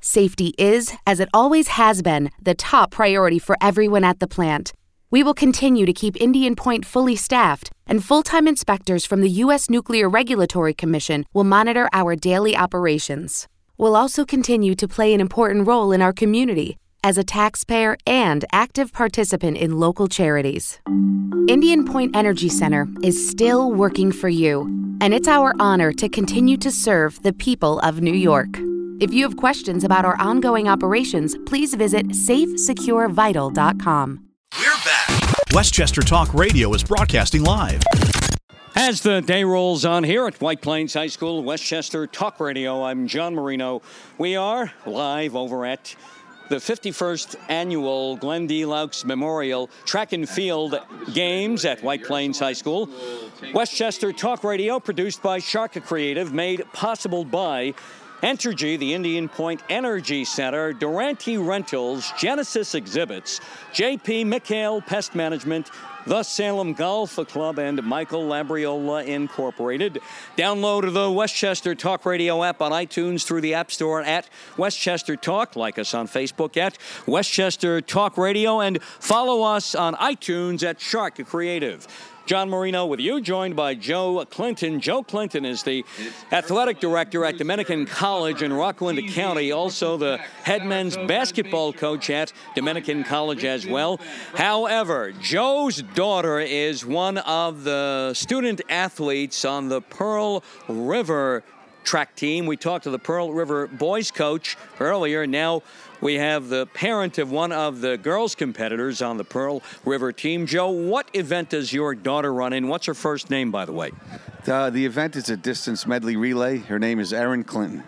Safety is, as it always has been, the top priority for everyone at the plant. We will continue to keep Indian Point fully staffed, and full-time inspectors from the U.S. Nuclear Regulatory Commission will monitor our daily operations. We'll also continue to play an important role in our community as a taxpayer and active participant in local charities. Indian Point Energy Center is still working for you, and it's our honor to continue to serve the people of New York. If you have questions about our ongoing operations, please visit safesecurevital.com. We're back. Westchester Talk Radio is broadcasting live. As the day rolls on here at White Plains High School, Westchester Talk Radio, I'm John Marino. We are live over at the 51st Annual Glenn D. Laux Memorial Track and Field Games at White Plains High School. Westchester Talk Radio, produced by Sharka Creative, made possible by Entergy, the Indian Point Energy Center, Durante Rentals, Genesis Exhibits, J.P. McHale Pest Management, the Salem Golf Club, and Michael Labriola Incorporated. Download the Westchester Talk Radio app on iTunes through the App Store at Westchester Talk. Like us on Facebook at Westchester Talk Radio, and follow us on iTunes at Sharka Creative. John Marino with you, joined by Joe Clinton. Joe Clinton is the athletic director at Dominican College in Rockland County, also the head men's basketball coach at Dominican College as well. However, Joe's daughter is one of the student athletes on the Pearl River track team. We talked to the Pearl River boys coach earlier. Now we have the parent of one of the girls competitors on the Pearl River team. Joe, what event does your daughter run in? What's her first name, by the way? The event is a distance medley relay. Her name is Erin Clinton.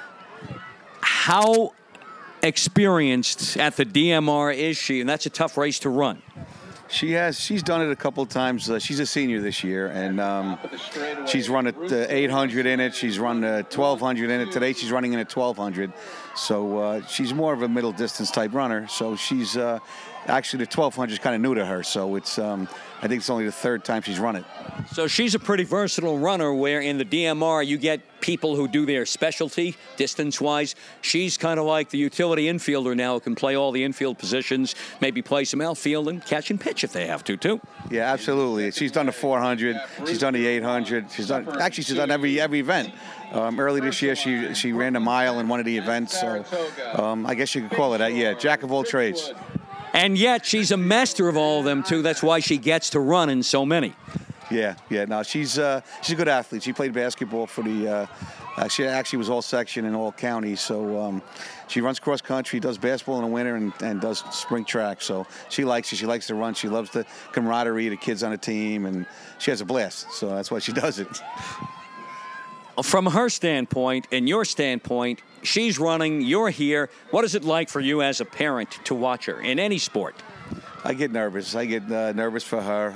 How experienced at the DMR is she? And that's a tough race to run. She's done it a couple of times. She's a senior this year, and she's run at 800 in it. She's run 1,200 in it. Today she's running in at 1,200. So she's more of a middle distance type runner. So she's actually the 1,200 is kind of new to her. So it's I think it's only the third time she's run it. So she's a pretty versatile runner, where in the DMR you get people who do their specialty distance-wise. She's kind of like the utility infielder now, who can play all the infield positions, maybe play some outfield and catch and pitch if they have to, too. Yeah, absolutely. She's done the 400. She's done the 800. She's done every event. Early this year, she ran a mile in one of the events. So I guess you could call it that. Yeah, jack of all trades. And yet she's a master of all of them, too. That's why she gets to run in so many. Yeah. No, she's a good athlete. She played basketball for the. She actually was all section and all county. So she runs cross country, does basketball in the winter, and does spring track. So she likes it. She likes to run. She loves the camaraderie, the kids on the team, and she has a blast. So that's why she does it. From her standpoint and your standpoint, she's running, you're here. What is it like for you as a parent to watch her in any sport? I get nervous. I get nervous for her.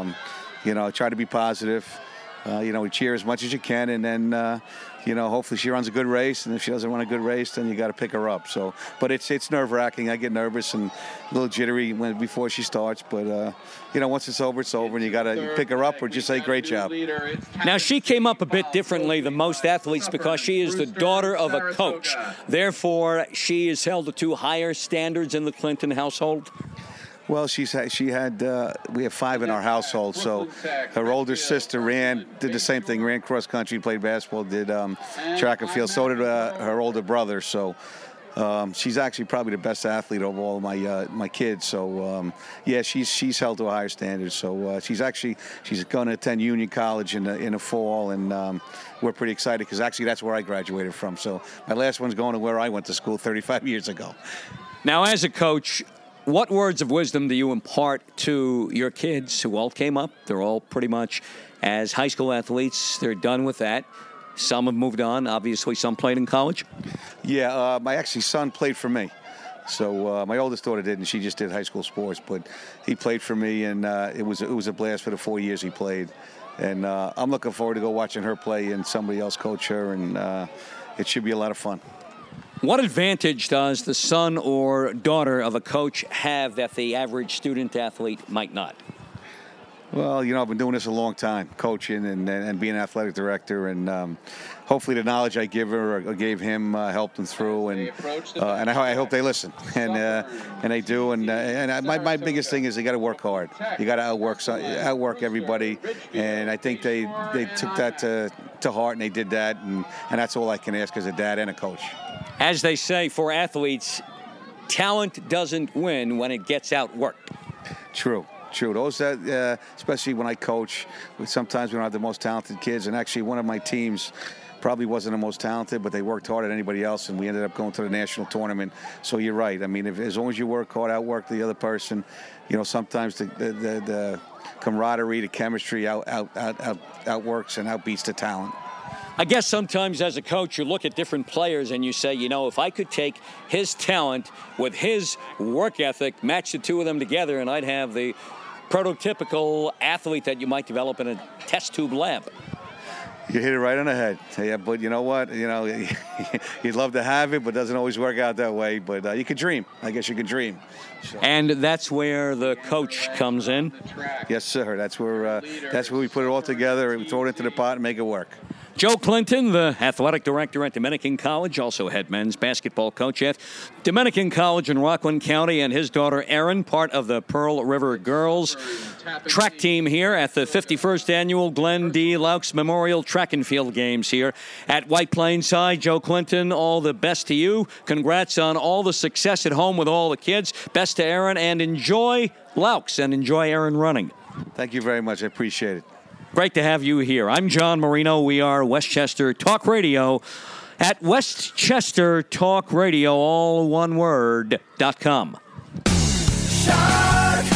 I try to be positive. We cheer as much as you can, and then, hopefully she runs a good race. And if she doesn't run a good race, then you got to pick her up. So, but it's nerve-wracking. I get nervous and a little jittery before she starts. But once it's over, and you got to pick her up or just say great job. Now she came up a bit differently than most athletes because she is the daughter of a coach. Therefore, she is held to higher standards in the Clinton household. Well, we have 5 in our household. So her older sister did the same thing, ran cross country, played basketball, did track and field. So did her older brother. So she's actually probably the best athlete of all my kids. So she's held to a higher standard. So she's going to attend Union College in the fall, and we're pretty excited because actually that's where I graduated from. So my last one's going to where I went to school 35 years ago. Now, as a coach, what words of wisdom do you impart to your kids who all came up? They're all pretty much as high school athletes. They're done with that. Some have moved on. Obviously, some played in college. Yeah, my son played for me. So my oldest daughter didn't. She just did high school sports. But he played for me, and it was a blast for the 4 years he played. And I'm looking forward to go watching her play and somebody else coach her, and it should be a lot of fun. What advantage does the son or daughter of a coach have that the average student athlete might not? Well, I've been doing this a long time, coaching and being an athletic director, and hopefully the knowledge I give her or gave him helped them through, and I hope they listen, and they do. And my biggest thing is they got to work hard. You got to outwork everybody, and I think they took that to heart, and they did that, and that's all I can ask as a dad and a coach. As they say for athletes, talent doesn't win when it gets outworked. True. Those that, especially when I coach, sometimes we don't have the most talented kids. And actually, one of my teams probably wasn't the most talented, but they worked harder than anybody else, and we ended up going to the national tournament. So you're right. I mean, as long as you work hard, outwork the other person, sometimes the camaraderie, the chemistry outworks and outbeats the talent. I guess sometimes as a coach, you look at different players and you say, if I could take his talent with his work ethic, match the two of them together, and I'd have the prototypical athlete that you might develop in a test tube lab. You hit it right on the head. Yeah, but you know what? You'd love to have it, but it doesn't always work out that way. But you can dream. I guess you can dream. So. And that's where the coach comes in? Yes, sir. That's where we put it all together. We throw it into the pot and make it work. Joe Clinton, the athletic director at Dominican College, also head men's basketball coach at Dominican College in Rockland County, and his daughter Erin, part of the Pearl River Girls track team here at the 51st Annual Glenn D. Laux Memorial Track and Field Games here at White Plains High. Joe Clinton, all the best to you. Congrats on all the success at home with all the kids. Best to Erin, and enjoy Laux and enjoy Erin running. Thank you very much. I appreciate it. Great to have you here. I'm John Marino. We are Westchester Talk Radio at Westchester Talk Radio, all one word.com. Shark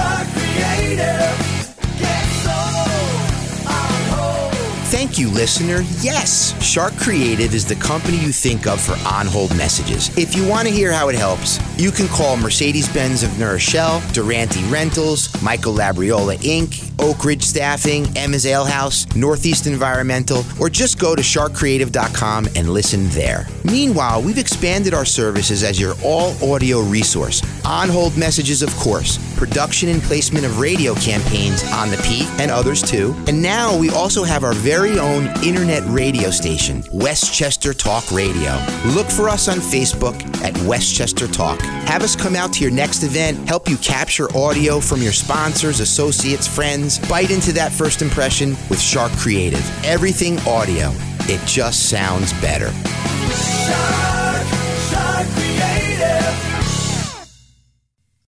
Creative, get sold on hold. Thank you, listener. Yes, Shark Creative is the company you think of for on-hold messages. If you want to hear how it helps, you can call Mercedes-Benz of New Rochelle, Durante Rentals, Michael Labriola Inc., Oak Ridge Staffing, Emma's Ale House, Northeast Environmental, or just go to sharkcreative.com and listen there. Meanwhile, we've expanded our services as your all-audio resource. On-hold messages, of course, production and placement of radio campaigns on the Peak and others too. And now we also have our very own internet radio station, Westchester Talk Radio. Look for us on Facebook at Westchester Talk. Have us come out to your next event, help you capture audio from your sponsors, associates, friends. Bite into that first impression with Shark Creative. Everything audio. It just sounds better. Shark.